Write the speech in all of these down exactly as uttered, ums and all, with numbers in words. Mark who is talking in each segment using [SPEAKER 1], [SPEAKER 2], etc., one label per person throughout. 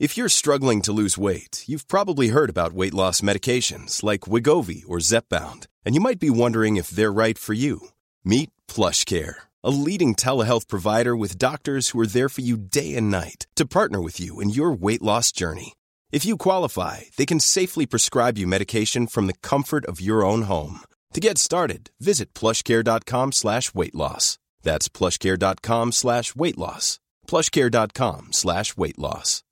[SPEAKER 1] If you're struggling to lose weight, you've probably heard about weight loss medications like Wegovy or Zepbound, and you might be wondering if they're right for you. Meet PlushCare, a leading telehealth provider with doctors who are there for you day and night to partner with you in your weight loss journey. If you qualify, they can safely prescribe you medication from the comfort of your own home. To get started, visit plushcare.com slash weight loss. That's plushcare.com slash weight loss. plushcare.com slash weight loss.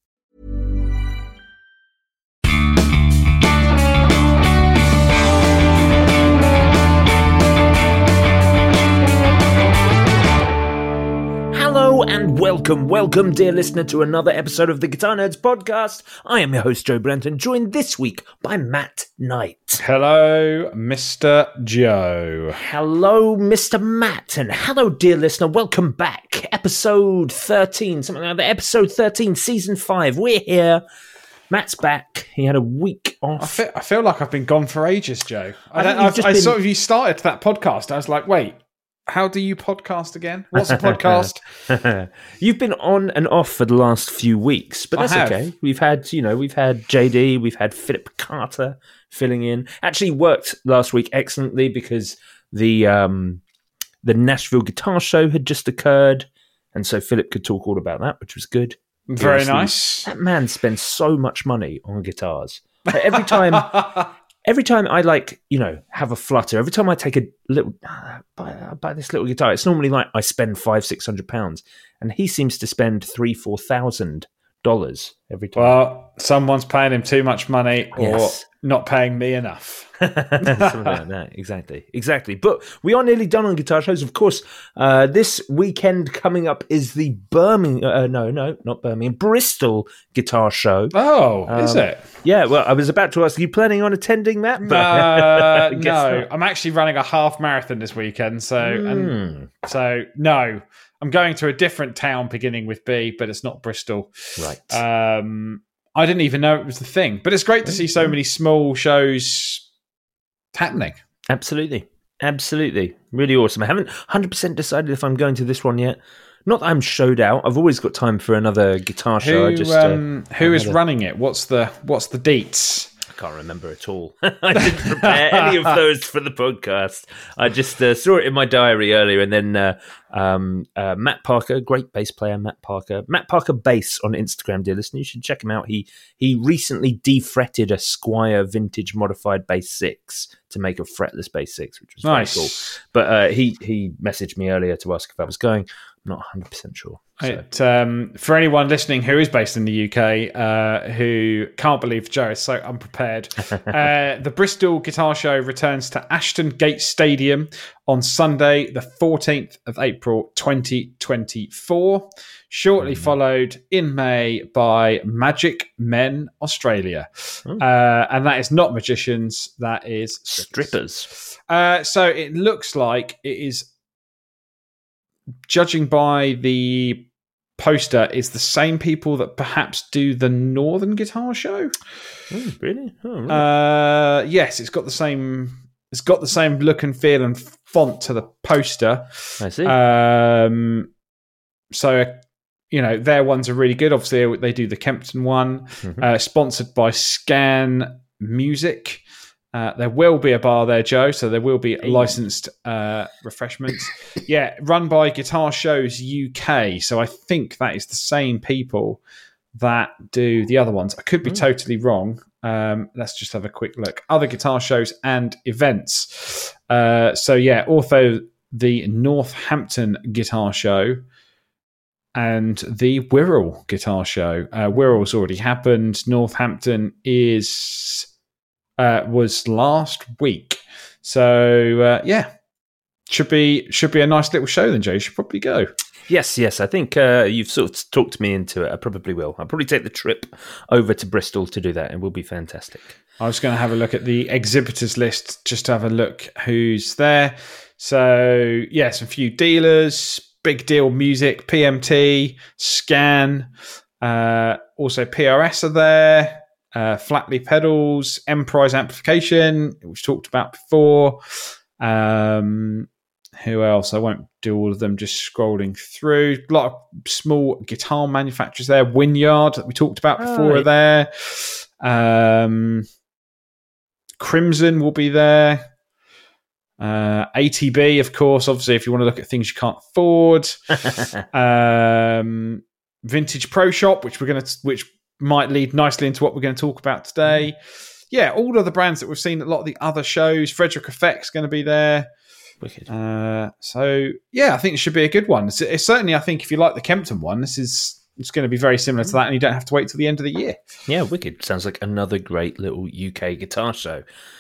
[SPEAKER 2] Hello and welcome, welcome, dear listener, to another episode of the Guitar Nerds podcast. I am your host, Joe Brenton, joined this week by Matt Knight.
[SPEAKER 3] Hello, Mister Joe.
[SPEAKER 2] Hello, Mister Matt, and hello, dear listener, welcome back. Episode thirteen, something like that. Episode thirteen, season five. We're here. Matt's back. He had a week off.
[SPEAKER 3] I feel, I feel like I've been gone for ages, Joe. I,
[SPEAKER 2] I,
[SPEAKER 3] don't,
[SPEAKER 2] I've
[SPEAKER 3] I've, I
[SPEAKER 2] been...
[SPEAKER 3] sort of you started that podcast. I was like, wait. How do you podcast again? What's a podcast?
[SPEAKER 2] You've been on and off for the last few weeks, but that's okay. We've had, you know, we've had J D, we've had Philip Carter filling in. Actually worked last week excellently because the um, the Nashville Guitar Show had just occurred, and so Philip could talk all about that, which was good.
[SPEAKER 3] Very
[SPEAKER 2] Honestly,
[SPEAKER 3] nice.
[SPEAKER 2] That man spends so much money on guitars. Like every time. Every time I, like, you know, have a flutter, every time I take a little, uh, buy, uh, buy this little guitar, it's normally like I spend five, six hundred pounds. And he seems to spend three, four thousand dollars every time.
[SPEAKER 3] Well, someone's paying him too much money or
[SPEAKER 2] Yes.
[SPEAKER 3] not paying me enough.
[SPEAKER 2] Something like that. Exactly. Exactly. But we are nearly done on guitar shows. Of course, uh, this weekend coming up is the Birmingham, uh, no, no, not Birmingham, Bristol Guitar Show.
[SPEAKER 3] Oh,
[SPEAKER 2] um,
[SPEAKER 3] is it?
[SPEAKER 2] Yeah, well, I was about to ask, are you planning on attending that? But
[SPEAKER 3] Uh,
[SPEAKER 2] I guess
[SPEAKER 3] no,
[SPEAKER 2] not.
[SPEAKER 3] I'm actually running a half marathon this weekend. So,
[SPEAKER 2] Mm.
[SPEAKER 3] and, so no, I'm going to a different town beginning with B, but it's not Bristol.
[SPEAKER 2] Right.
[SPEAKER 3] Um, I didn't even know it was the thing, but it's great to see so many small shows happening.
[SPEAKER 2] Absolutely. Absolutely. Really awesome. I haven't one hundred percent decided if I'm going to this one yet. Not that I'm showed out. I've always got time for another guitar show.
[SPEAKER 3] Who,
[SPEAKER 2] I just,
[SPEAKER 3] um,
[SPEAKER 2] uh,
[SPEAKER 3] who is
[SPEAKER 2] another...
[SPEAKER 3] running it? What's the what's the deets?
[SPEAKER 2] I can't remember at all. I didn't prepare any of those for the podcast. I just uh, saw it in my diary earlier, and then uh, um, uh, Matt Parker, great bass player, Matt Parker, Matt Parker Bass on Instagram, dear listener. You should check him out. He he recently defretted a Squire vintage modified bass six to make a fretless bass six, which was
[SPEAKER 3] Nice.
[SPEAKER 2] very cool. But uh, he he messaged me earlier to ask if I was going. I'm not one hundred percent sure. So.
[SPEAKER 3] It, um, for anyone listening who is based in the U K, uh, who can't believe Joe is so unprepared, uh, the Bristol Guitar Show returns to Ashton Gate Stadium on Sunday, the fourteenth of April, twenty twenty-four. Shortly mm. followed in May by Magic Men Australia. Mm. Uh, and that is not magicians, that is strippers.
[SPEAKER 2] Strippers.
[SPEAKER 3] Uh, so it looks like it is, judging by the poster, is the same people that perhaps do the Northern Guitar Show.
[SPEAKER 2] Oh, really? Oh, right.
[SPEAKER 3] Uh, yes, it's got the same. It's got the same look and feel and font to the poster.
[SPEAKER 2] I see.
[SPEAKER 3] Um, so you know their ones are really good. Obviously, they do the Kempton one, mm-hmm. uh, sponsored by Scan Music. Uh, there will be a bar there, Joe, so there will be licensed uh, refreshments. Yeah, run by Guitar Shows U K, so I think that is the same people that do the other ones. I could be mm. totally wrong. Um, let's just have a quick look. Other guitar shows and events. Uh, so yeah, also the Northampton Guitar Show and the Wirral Guitar Show. Uh, Wirral's already happened. Northampton is... Uh, was last week, so uh, yeah, should be should be a nice little show. Then Joe, you should probably go.
[SPEAKER 2] Yes, yes, I think uh, you've sort of talked me into it. I probably will. I'll probably take the trip over to Bristol to do that. It will be fantastic.
[SPEAKER 3] I was going to have a look at the exhibitors list just to have a look who's there. So yes, a few dealers, Big Deal Music, P M T, Scan, uh, also P R S are there. Uh, Flatley Pedals, Emprise Amplification, which we talked about before. Um, who else? I won't do all of them, just scrolling through. A lot of small guitar manufacturers there. Wynyard, that we talked about before,
[SPEAKER 2] right.
[SPEAKER 3] are there. Um, Crimson will be there. Uh, A T B, of course, obviously, if you want to look at things you can't afford. um, Vintage Pro Shop, which we're going to, which might lead nicely into what we're going to talk about today. Yeah, all of the brands that we've seen at a lot of the other shows. Frederick Effect's going to be there.
[SPEAKER 2] Wicked.
[SPEAKER 3] Uh, so, yeah, I think it should be a good one. It's, it's certainly, I think, if you like the Kempton one, this is it's going to be very similar to that, and you don't have to wait till the end of the year.
[SPEAKER 2] Yeah, wicked. Sounds like another great little U K guitar show.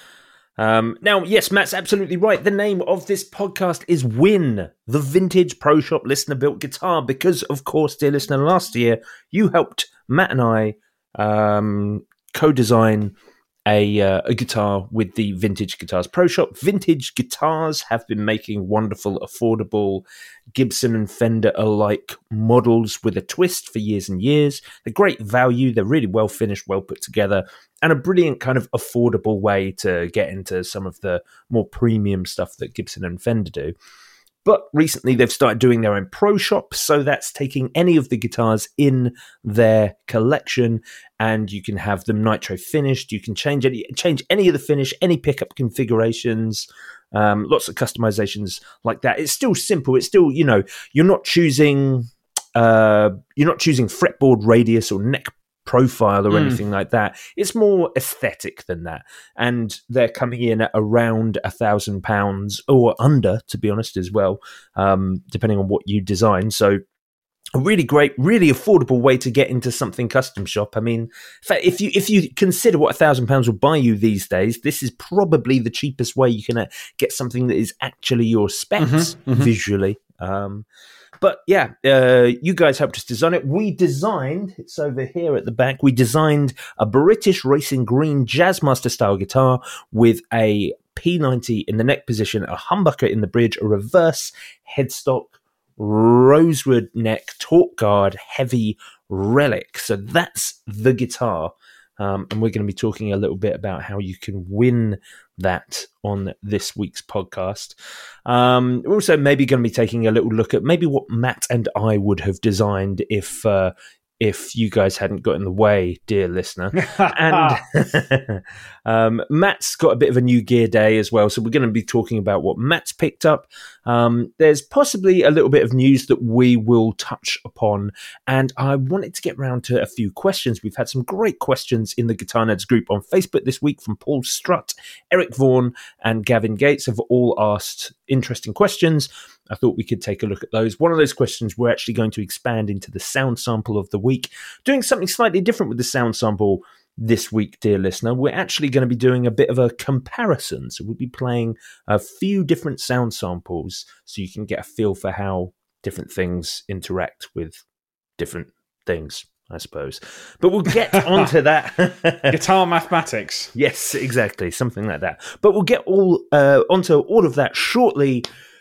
[SPEAKER 2] Um, now, yes, Matt's absolutely right. The name of this podcast is Win, the Vintage Pro Shop Listener-Built Guitar, because, of course, dear listener, last year you helped Matt and I um, co-design A, uh, a guitar with the Vintage Guitars Pro Shop. Vintage Guitars have been making wonderful, affordable Gibson and Fender alike models with a twist for years and years. They're great value. They're really well finished, well put together, and a brilliant kind of affordable way to get into some of the more premium stuff that Gibson and Fender do. But recently they've started doing their own pro shop, so that's taking any of the guitars in their collection, and you can have them nitro finished. You can change any change any of the finish, any pickup configurations, um, lots of customizations like that. It's still simple. It's still, you know, you're not choosing uh, you're not choosing fretboard radius or neck profile or mm. anything like that. It's more aesthetic than that, and they're coming in at around a thousand pounds or under, to be honest, as well, um, depending on what you design. So a really great, really affordable way to get into something custom shop. I mean, in fact, if you if you consider what a thousand pounds will buy you these days, this is probably the cheapest way you can uh, get something that is actually your specs mm-hmm, mm-hmm. visually. Um, But yeah, uh, you guys helped us design it. We designed, it's over here at the back, we designed a British Racing Green Jazzmaster style guitar with a P ninety in the neck position, a humbucker in the bridge, a reverse headstock, rosewood neck, torque guard, heavy relic. So that's the guitar. Um, and we're going to be talking a little bit about how you can win that on this week's podcast. Um, we're also maybe going to be taking a little look at maybe what Matt and I would have designed if uh, if you guys hadn't got in the way, dear listener. And um, Matt's got a bit of a new gear day as well, so we're going to be talking about what Matt's picked up. Um, there's possibly a little bit of news that we will touch upon, and I wanted to get round to a few questions. We've had some great questions in the Guitar Nerds group on Facebook this week from Paul Strutt, Eric Vaughan, and Gavin Gates have all asked interesting questions. I thought we could take a look at those. One of those questions we're actually going to expand into the sound sample of the week, doing something slightly different with the sound sample this week, dear listener. We're actually going to be doing a bit of a comparison. So we'll be playing a few different sound samples so you can get a feel for how different things interact with different things, I suppose. But we'll get onto that.
[SPEAKER 3] Guitar mathematics.
[SPEAKER 2] Yes, exactly. Something like that. But we'll get all uh, onto all of that shortly.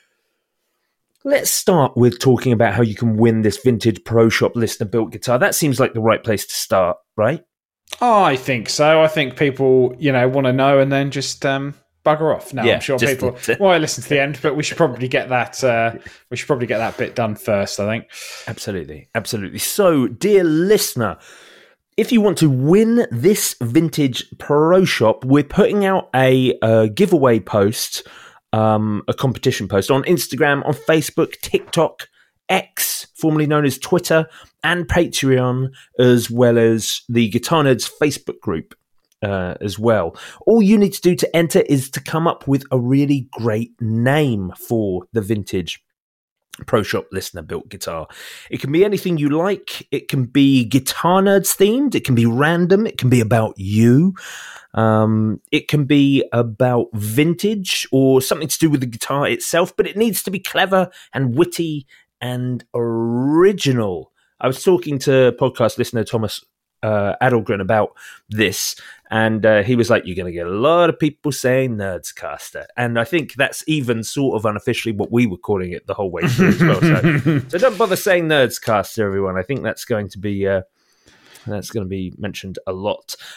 [SPEAKER 2] Let's start with talking about how you can win this Vintage Pro Shop listener-built guitar. That seems like the right place to start, right?
[SPEAKER 3] Oh, I think so. I think people, you know, want to know and then just um, bugger off. Now, yeah, I'm sure people to, well, listen to the end, but we should probably get that. Uh, we should probably get that bit done first, I think.
[SPEAKER 2] Absolutely, absolutely. So, dear listener, if you want to win this Vintage Pro Shop, we're putting out a, a giveaway post. Um, a competition post on Instagram, on Facebook, TikTok, X, formerly known as Twitter, and Patreon, as well as the Guitar Nerds Facebook group uh, as well. All you need to do to enter is to come up with a really great name for the Vintage Pro Shop listener built guitar. It can be anything you like. It can be Guitar Nerds themed. It can be random. It can be about you. Um, it can be about vintage or something to do with the guitar itself, but it needs to be clever and witty and original. I was talking to podcast listener Thomas uh, Adelgren about this, and uh, he was like, you're going to get a lot of people saying Nerdscaster. And I think that's even sort of unofficially what we were calling it the whole way through as well. So, so don't bother saying Nerdscaster, everyone. I think that's going to be... Uh, That's going to be mentioned a lot.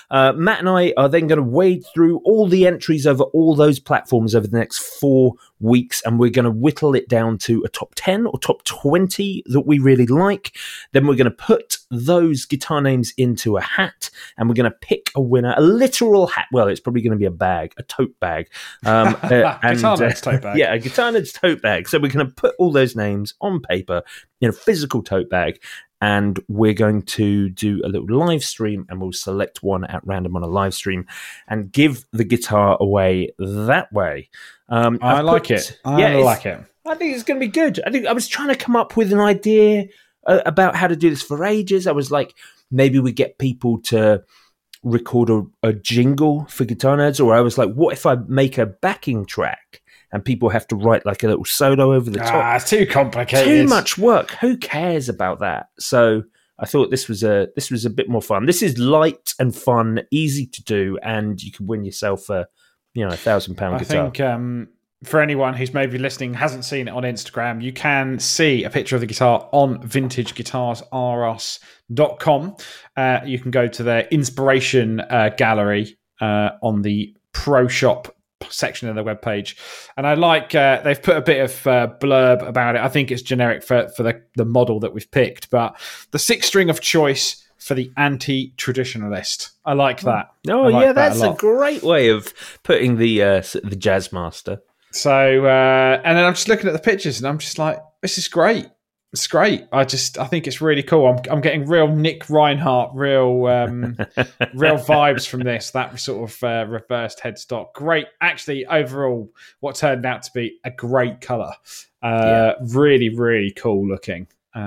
[SPEAKER 2] Uh, Matt and I are then going to wade through all the entries over all those platforms over the next four weeks, and we're going to whittle it down to a top ten or top twenty that we really like. Then we're going to put those guitar names into a hat, and we're going to pick a winner, a literal hat. Well, it's probably going to be a bag, a tote bag. Um, uh, and,
[SPEAKER 3] guitar nerd's tote bag.
[SPEAKER 2] Yeah, a guitar nerd's tote bag. So we're going to put all those names on paper in a physical tote bag, and we're going to do a little live stream, and we'll select one at random on a live stream and give the guitar away that way. Um,
[SPEAKER 3] I
[SPEAKER 2] I've
[SPEAKER 3] like
[SPEAKER 2] put,
[SPEAKER 3] it. I
[SPEAKER 2] yeah,
[SPEAKER 3] like it.
[SPEAKER 2] I think it's going to be good. I think I was trying to come up with an idea uh, about how to do this for ages. I was like, maybe we get people to record a, a jingle for Guitar Nerds, or I was like, what if I make a backing track and people have to write like a little solo over the top?
[SPEAKER 3] Ah, it's too complicated.
[SPEAKER 2] Too much work. Who cares about that? So I thought this was a this was a bit more fun. This is light and fun, easy to do, and you could win yourself a you know a thousand pound
[SPEAKER 3] I
[SPEAKER 2] guitar.
[SPEAKER 3] think um, for anyone who's maybe listening hasn't seen it on Instagram, you can see a picture of the guitar on vintage guitars r us dot com. Uh, you can go to their inspiration uh, gallery uh, on the Pro Shop section of the webpage, and I like uh, they've put a bit of uh, blurb about it. I think it's generic for for the the model that we've picked, but the six string of choice for the anti-traditionalist. I like that.
[SPEAKER 2] Oh
[SPEAKER 3] I like
[SPEAKER 2] yeah,
[SPEAKER 3] that
[SPEAKER 2] that's
[SPEAKER 3] a,
[SPEAKER 2] a, great way of putting the uh, the jazz master.
[SPEAKER 3] So uh, and then I'm just looking at the pictures, and I'm just like, this is great. It's great. I just I think it's really cool. I'm I'm getting real Nick Reinhardt, real um, real vibes from this. That sort of uh, reversed headstock. Great. Actually, overall, what turned out to be a great color. Uh, yeah. Really, really cool looking.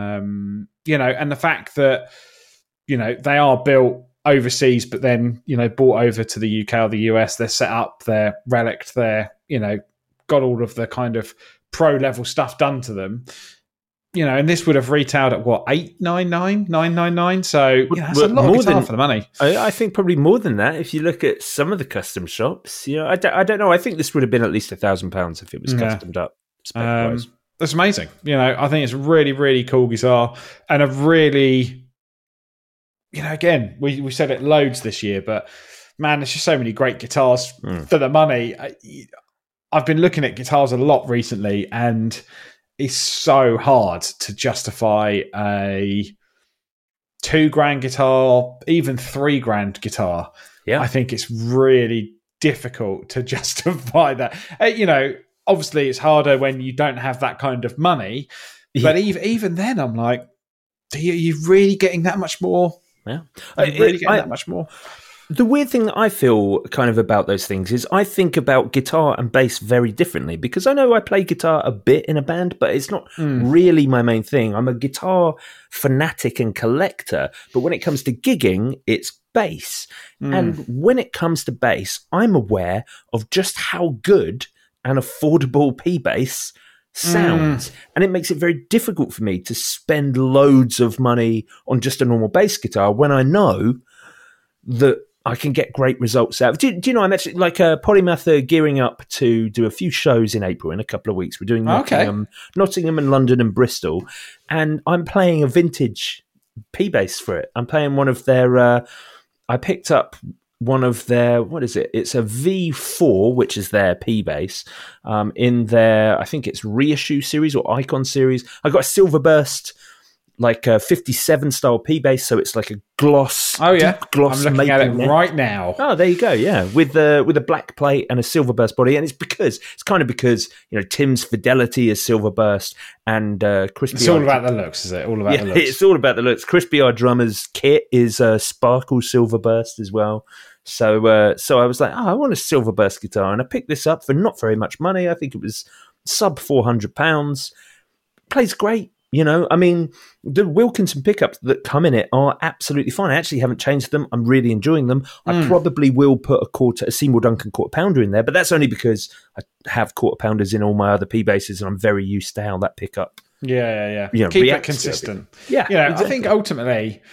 [SPEAKER 3] Um, you know, and the fact that you know they are built overseas, but then you know brought over to the U K or the U S. They're set up. They're relicked. They're you know got all of the kind of pro level stuff done to them. You know, and this would have retailed at what eight nine nine nine nine nine. So you know, that's a lot more of guitar than, for the money.
[SPEAKER 2] I, I think probably more than that. If you look at some of the custom shops, you know, I don't, I don't know. I think this would have been at least a thousand pounds if it was
[SPEAKER 3] yeah.
[SPEAKER 2] customed up.
[SPEAKER 3] Um, that's amazing. You know, I think it's a really really cool guitar and a really, you know, again we we said it loads this year, but man, there's just so many great guitars mm. for the money. I, I've been looking at guitars a lot recently, and it's so hard to justify a two grand guitar, even three grand guitar.
[SPEAKER 2] Yeah,
[SPEAKER 3] I think it's really difficult to justify that. You know, obviously it's harder when you don't have that kind of money. Yeah. But even even then, I'm like, are you, are you really getting that much more?
[SPEAKER 2] Yeah,
[SPEAKER 3] are you really getting I, that much more?
[SPEAKER 2] The weird thing that I feel kind of about those things is I think about guitar and bass very differently, because I know I play guitar a bit in a band, but it's not mm. really my main thing. I'm a guitar fanatic and collector, but when it comes to gigging, it's bass. Mm. And when it comes to bass, I'm aware of just how good an affordable P-bass sounds. Mm. And it makes it very difficult for me to spend loads of money on just a normal bass guitar when I know that I can get great results out. Do, do you know, I'm actually like uh, Polymath are gearing up to do a few shows in April in a couple of weeks. We're doing Nottingham, okay. Nottingham and London and Bristol. And I'm playing a vintage P-bass for it. I'm playing one of their, uh, I picked up one of their, what is it? It's a V four, which is their P-bass, um, in their, I think it's reissue series or icon series. I got a Silverburst, like a fifty-seven style P-bass, so it's like a gloss.
[SPEAKER 3] Oh yeah,
[SPEAKER 2] gloss.
[SPEAKER 3] I'm looking at it right now.
[SPEAKER 2] Oh, there you go. Yeah, with the with a black plate and a Silverburst body, and it's because it's kind of because you know Tim's Fidelity is Silverburst, and uh, Crispy.
[SPEAKER 3] It's all R- about the looks, is it? All about
[SPEAKER 2] yeah,
[SPEAKER 3] the looks.
[SPEAKER 2] It's all about the looks. Crispy R Drummer's kit is a uh, Sparkle Silverburst as well. So, uh, so I was like, oh, I want a Silverburst guitar, and I picked this up for not very much money. I think it was sub four hundred pounds. Plays great. You know, I mean, the Wilkinson pickups that come in it are absolutely fine. I actually haven't changed them. I'm really enjoying them. Mm. I probably will put a quarter, a Seymour Duncan quarter pounder in there, but that's only because I have quarter pounders in all my other P basses, and I'm very used to how that pickup.
[SPEAKER 3] Yeah, yeah, yeah.
[SPEAKER 2] You know,
[SPEAKER 3] keep it consistent.
[SPEAKER 2] Yeah,
[SPEAKER 3] you know,
[SPEAKER 2] exactly.
[SPEAKER 3] I think ultimately,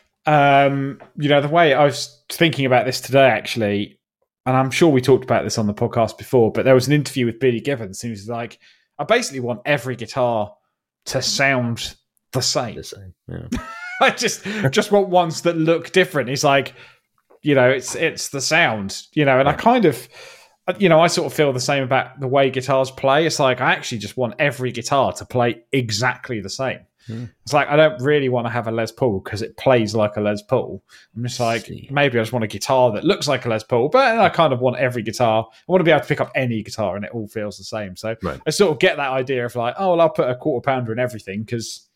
[SPEAKER 3] um, you know, the way I was thinking about this today, actually, and I'm sure we talked about this on the podcast before, but there was an interview with Billy Gibbons. He was like, I basically want every guitar to sound the same.
[SPEAKER 2] The same. Yeah.
[SPEAKER 3] I just just want ones that look different. He's like, You know, it's it's the sound. You know, and I kind of, you know, I sort of feel the same about the way guitars play. It's like I actually just want every guitar to play exactly the same. Mm. It's like I don't really want to have a Les Paul because it plays like a Les Paul. I'm just like, See. maybe I just want a guitar that looks like a Les Paul, but I kind of want every guitar. I want to be able to pick up any guitar and it all feels the same. So right. I sort of get that idea of like, oh, well, I'll put a quarter pounder in everything because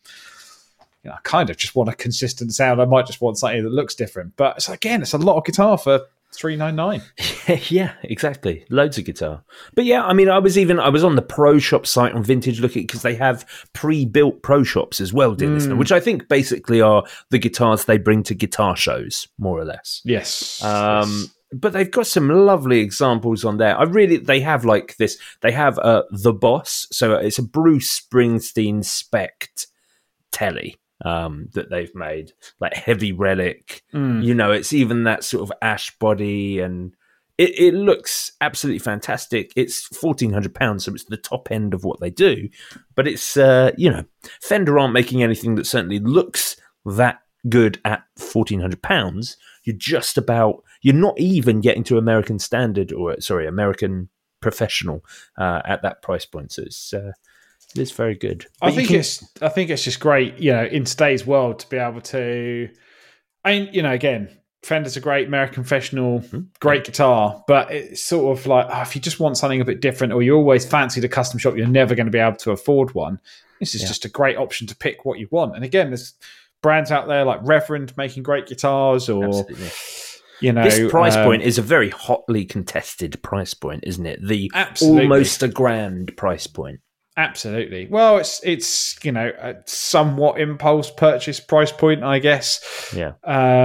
[SPEAKER 3] you know, I kind of just want a consistent sound. I might just want something that looks different. But it's again, it's a lot of guitar for three ninety-nine.
[SPEAKER 2] Yeah, exactly. Loads of guitar. But yeah, I mean, I was even I was on the Pro Shop site on Vintage looking because they have pre-built Pro Shops as well, dear mm. listener, which I think basically are the guitars they bring to guitar shows, more or less.
[SPEAKER 3] Yes.
[SPEAKER 2] Um,
[SPEAKER 3] yes.
[SPEAKER 2] But they've got some lovely examples on there. I really, they have like this. They have uh, the Boss, so it's a Bruce Springsteen spec'd telly. Um, that they've made, like Heavy Relic. Mm. You know, it's even that sort of ash body, and it, it looks absolutely fantastic. It's fourteen hundred pounds, so it's the top end of what they do. But it's, uh, you know, Fender aren't making anything that certainly looks that good at fourteen hundred pounds. You're just about, you're not even getting to American Standard, or sorry, American Professional uh, at that price point. So it's... Uh, It's very good.
[SPEAKER 3] But I think can... it's. I think it's just great, you know, in today's world to be able to. I mean, you know, again, Fender's a great American Professional, mm-hmm. great guitar, but it's sort of like oh, if you just want something a bit different, or you always fancied a custom shop, you're never going to be able to afford one. This is yeah. just a great option to pick what you want. And again, there's brands out there like Reverend making great guitars, or. Absolutely. You know,
[SPEAKER 2] this price
[SPEAKER 3] um,
[SPEAKER 2] point is a very hotly contested price point, isn't it? The
[SPEAKER 3] absolutely.
[SPEAKER 2] almost a grand price point.
[SPEAKER 3] Absolutely. Well, it's it's you know a somewhat impulse purchase price point, I guess.
[SPEAKER 2] Yeah.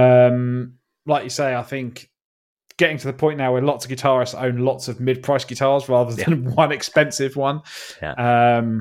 [SPEAKER 3] Um, like you say, I think getting to the point now where lots of guitarists own lots of mid-price guitars rather than yeah. one expensive one,
[SPEAKER 2] yeah.
[SPEAKER 3] um,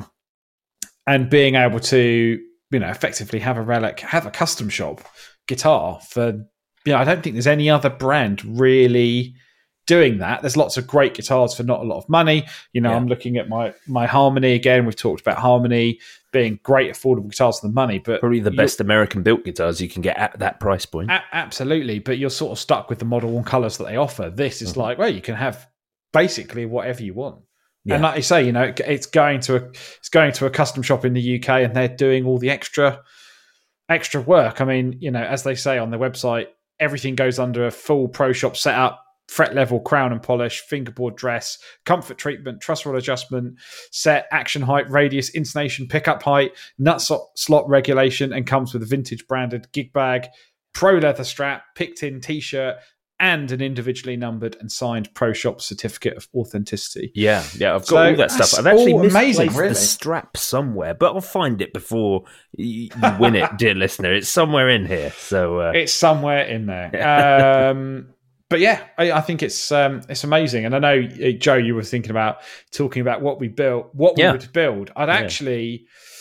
[SPEAKER 3] and being able to you know effectively have a relic, have a custom shop guitar for you know I don't think there's any other brand really doing that. There's lots of great guitars for not a lot of money. You know, yeah. I'm looking at my my Harmony again. We've talked about Harmony being great affordable guitars for the money, but
[SPEAKER 2] probably the best American built guitars you can get at that price point.
[SPEAKER 3] A- absolutely, but you're sort of stuck with the model and colours that they offer. This is mm-hmm. like, well, you can have basically whatever you want. Yeah. And like you say, you know, it's going to a it's going to a custom shop in the U K, and they're doing all the extra extra work. I mean, you know, as they say on their website, everything goes under a full Pro Shop setup. Fret level, crown and polish, fingerboard dress, comfort treatment, truss rod adjustment, set, action height, radius, intonation, pickup height, nut slot regulation, and comes with a vintage branded gig bag, pro leather strap, picked in t-shirt, and an individually numbered and signed Pro Shop certificate of authenticity.
[SPEAKER 2] Yeah, yeah, I've got so all that stuff. I've actually misplaced
[SPEAKER 3] amazing, really.
[SPEAKER 2] the strap somewhere, but I'll find it before you win it, dear listener. It's somewhere in here. So uh...
[SPEAKER 3] It's somewhere in there. Um But yeah, I, I think it's um, it's amazing, and I know Joe, you were thinking about talking about what we built, what we
[SPEAKER 2] yeah.
[SPEAKER 3] would build. I'd
[SPEAKER 2] yeah.
[SPEAKER 3] actually,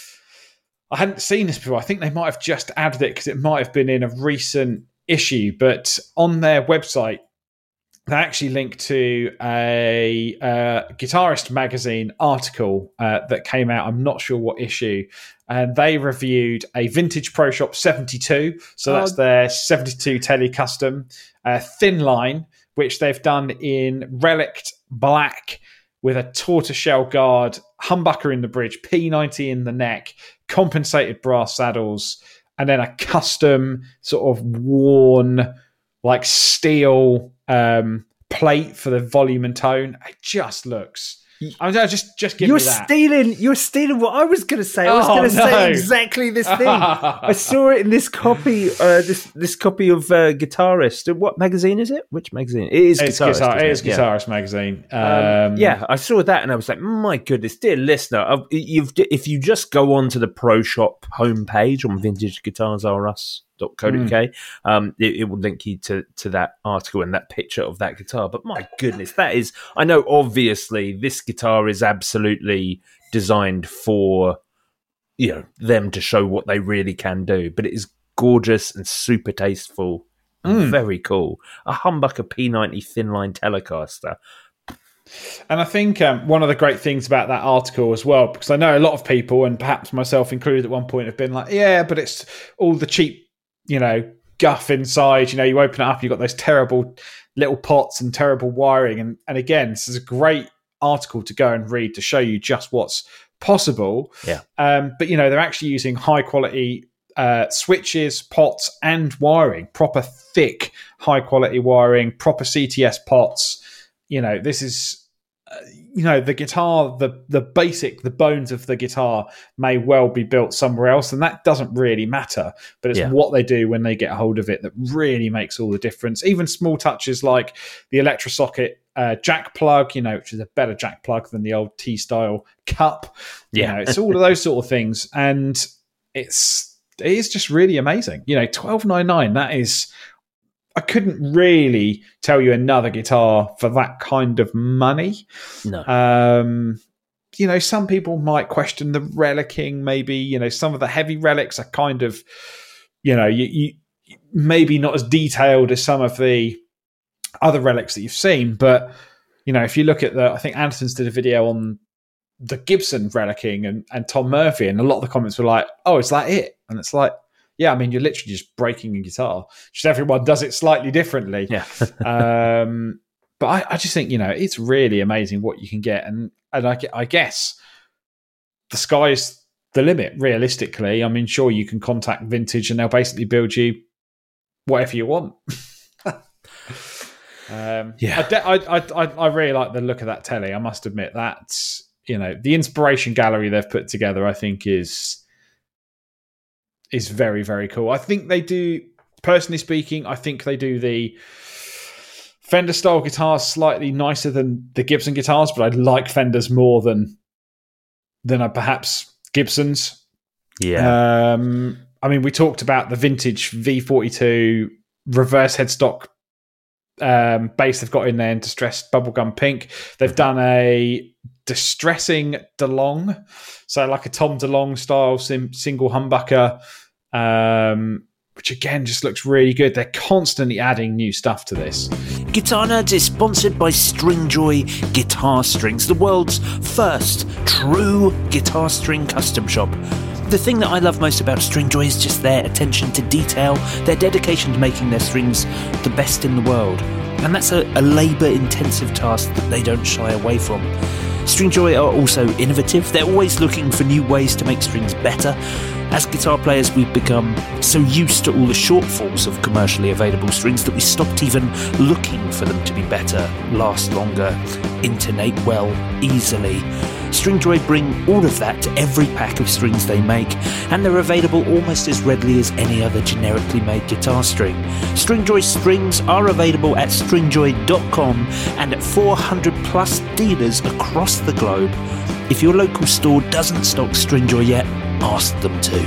[SPEAKER 3] I hadn't seen this before. I think they might have just added it because it might have been in a recent issue. But on their website, they actually link to a uh, Guitarist magazine article uh, that came out. I'm not sure what issue. And they reviewed a vintage Pro Shop seventy-two. So that's oh. their seventy-two Tele Custom uh, thin line, which they've done in relict black with a tortoiseshell guard, humbucker in the bridge, P ninety in the neck, compensated brass saddles, and then a custom sort of worn like steel um, plate for the volume and tone. It just looks... I mean, just just give
[SPEAKER 2] you're
[SPEAKER 3] me that.
[SPEAKER 2] Stealing, you're stealing what I was going to say. I was
[SPEAKER 3] oh,
[SPEAKER 2] going to
[SPEAKER 3] no.
[SPEAKER 2] say exactly this thing. I saw it in this copy, uh, this this copy of uh, Guitarist. What magazine is it? Which magazine? It is
[SPEAKER 3] it's
[SPEAKER 2] Guitarist.
[SPEAKER 3] Guitar, it is
[SPEAKER 2] it?
[SPEAKER 3] Guitarist
[SPEAKER 2] yeah.
[SPEAKER 3] magazine. Um,
[SPEAKER 2] um, yeah, I saw that and I was like, my goodness, dear listener, I've, you've if you just go on to the Pro Shop homepage on vintage guitars r us dot co dot uk, mm. um, it, it will link you to, to that article and that picture of that guitar. But my goodness, that is, I know obviously this guitar is absolutely designed for, you know, them to show what they really can do, but it is gorgeous and super tasteful. Mm. Very cool. A humbucker P ninety thin line Telecaster.
[SPEAKER 3] And I think um, one of the great things about that article as well, because I know a lot of people, and perhaps myself included at one point, have been like, yeah, but it's all the cheap, you know, guff inside. You know, you open it up, you've got those terrible little pots and terrible wiring. And, and again, this is a great article to go and read to show you just what's possible.
[SPEAKER 2] Yeah.
[SPEAKER 3] Um, but, you know, they're actually using high quality uh, switches, pots, and wiring, proper thick, high quality wiring, proper C T S pots. You know, this is, uh, you know, the guitar, the the basic, the bones of the guitar may well be built somewhere else, and that doesn't really matter. But it's
[SPEAKER 2] yeah.
[SPEAKER 3] what they do when they get a hold of it that really makes all the difference. Even small touches like the Electrosocket uh, jack plug, you know, which is a better jack plug than the old T-style cup.
[SPEAKER 2] Yeah,
[SPEAKER 3] you know, it's all of those sort of things, and it's it is just really amazing. You know, twelve ninety-nine. That is. I couldn't really tell you another guitar for that kind of money.
[SPEAKER 2] No.
[SPEAKER 3] Um, you know, some people might question the relicking. Maybe, you know, some of the heavy relics are kind of, you know, you, you maybe not as detailed as some of the other relics that you've seen. But, you know, if you look at the, I think Anderton's did a video on the Gibson relicking and, and Tom Murphy, and a lot of the comments were like, oh, is that it? And it's like, yeah, I mean, you're literally just breaking a guitar. Just everyone does it slightly differently.
[SPEAKER 2] Yeah.
[SPEAKER 3] um, but I, I just think, you know, it's really amazing what you can get. And, and I, I guess the sky's the limit, realistically. I mean, sure, you can contact Vintage and they'll basically build you whatever you want. um,
[SPEAKER 2] yeah.
[SPEAKER 3] I, de- I, I, I really like the look of that telly. I must admit that, you know, the inspiration gallery they've put together, I think is... is very, very cool. I think they do, personally speaking, I think they do the Fender style guitars slightly nicer than the Gibson guitars, but I like Fenders more than than uh, perhaps Gibsons.
[SPEAKER 2] Yeah.
[SPEAKER 3] Um, I mean, we talked about the vintage V forty-two reverse headstock um, bass they've got in there in distressed bubblegum pink. They've done a distressing DeLong, so like a Tom DeLong style sim- single humbucker, um, which again just looks really good. They're constantly adding new stuff to this.
[SPEAKER 4] Guitar Nerds is sponsored by Stringjoy Guitar Strings, the world's first true guitar string custom shop. The thing that I love most about Stringjoy is just their attention to detail, their dedication to making their strings the best in the world. And that's a, a labour-intensive task that they don't shy away from. Stringjoy are also innovative. They're always looking for new ways to make strings better. As guitar players, we've become so used to all the shortfalls of commercially available strings that we stopped even looking for them to be better, last longer, intonate well, easily. Stringjoy bring all of that to every pack of strings they make, and they're available almost as readily as any other generically made guitar string. Stringjoy strings are available at stringjoy dot com and at four hundred plus dealers across the globe. If your local store doesn't stock Stringjoy yet, ask them to.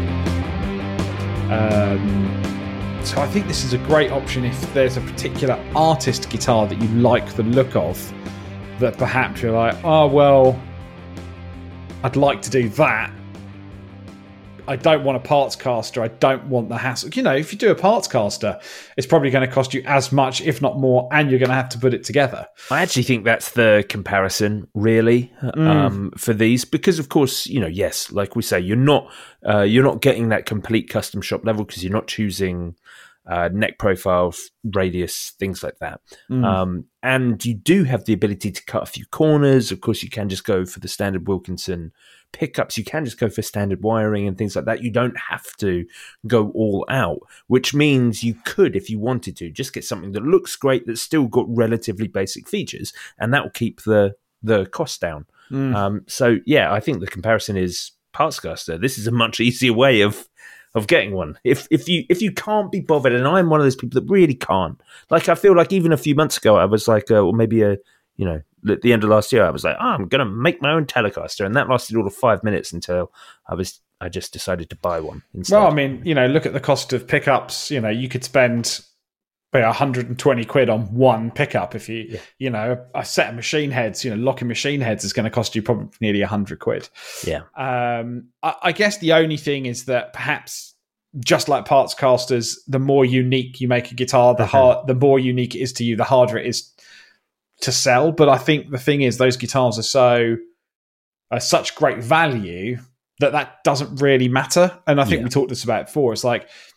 [SPEAKER 3] Um, so I think this is a great option if there's a particular artist guitar that you like the look of, that perhaps you're like, oh, well, I'd like to do that. I don't want a parts caster. I don't want the hassle. You know, if you do a parts caster, it's probably going to cost you as much, if not more, and you're going to have to put it together.
[SPEAKER 2] I actually think that's the comparison, really, mm. um, for these, because, of course, you know, yes, like we say, you're not uh, you're not getting that complete custom shop level because you're not choosing uh, neck profile, radius, things like that. Mm. Um, and you do have the ability to cut a few corners. Of course, you can just go for the standard Wilkinson pickups. You can just go for standard wiring and things like that. You don't have to go all out, which means you could, if you wanted to, just get something that looks great that's still got relatively basic features, and that will keep the the cost down. Mm. Um, so yeah, I think the comparison is Partscaster. This is a much easier way of of getting one. If if you if you can't be bothered, and I'm one of those people that really can't. Like, I feel like even a few months ago, I was like, uh, or maybe a you know. At the end of last year, I was like, oh, I'm going to make my own Telecaster. And that lasted all of five minutes until I was, I just decided to buy one instead.
[SPEAKER 3] Well, I mean, you know, look at the cost of pickups. You know, you could spend one hundred twenty quid on one pickup. If you, yeah. you know, a set of machine heads, you know, locking machine heads is going to cost you probably nearly one hundred quid.
[SPEAKER 2] Yeah.
[SPEAKER 3] Um, I, I guess the only thing is that perhaps just like parts casters, the more unique you make a guitar, the
[SPEAKER 2] okay.
[SPEAKER 3] hard, the more unique it is to you, the harder it is to sell. But I think the thing is, those guitars are so are such great value that that doesn't really matter. And I think
[SPEAKER 2] yeah.
[SPEAKER 3] we talked this about before. It's like,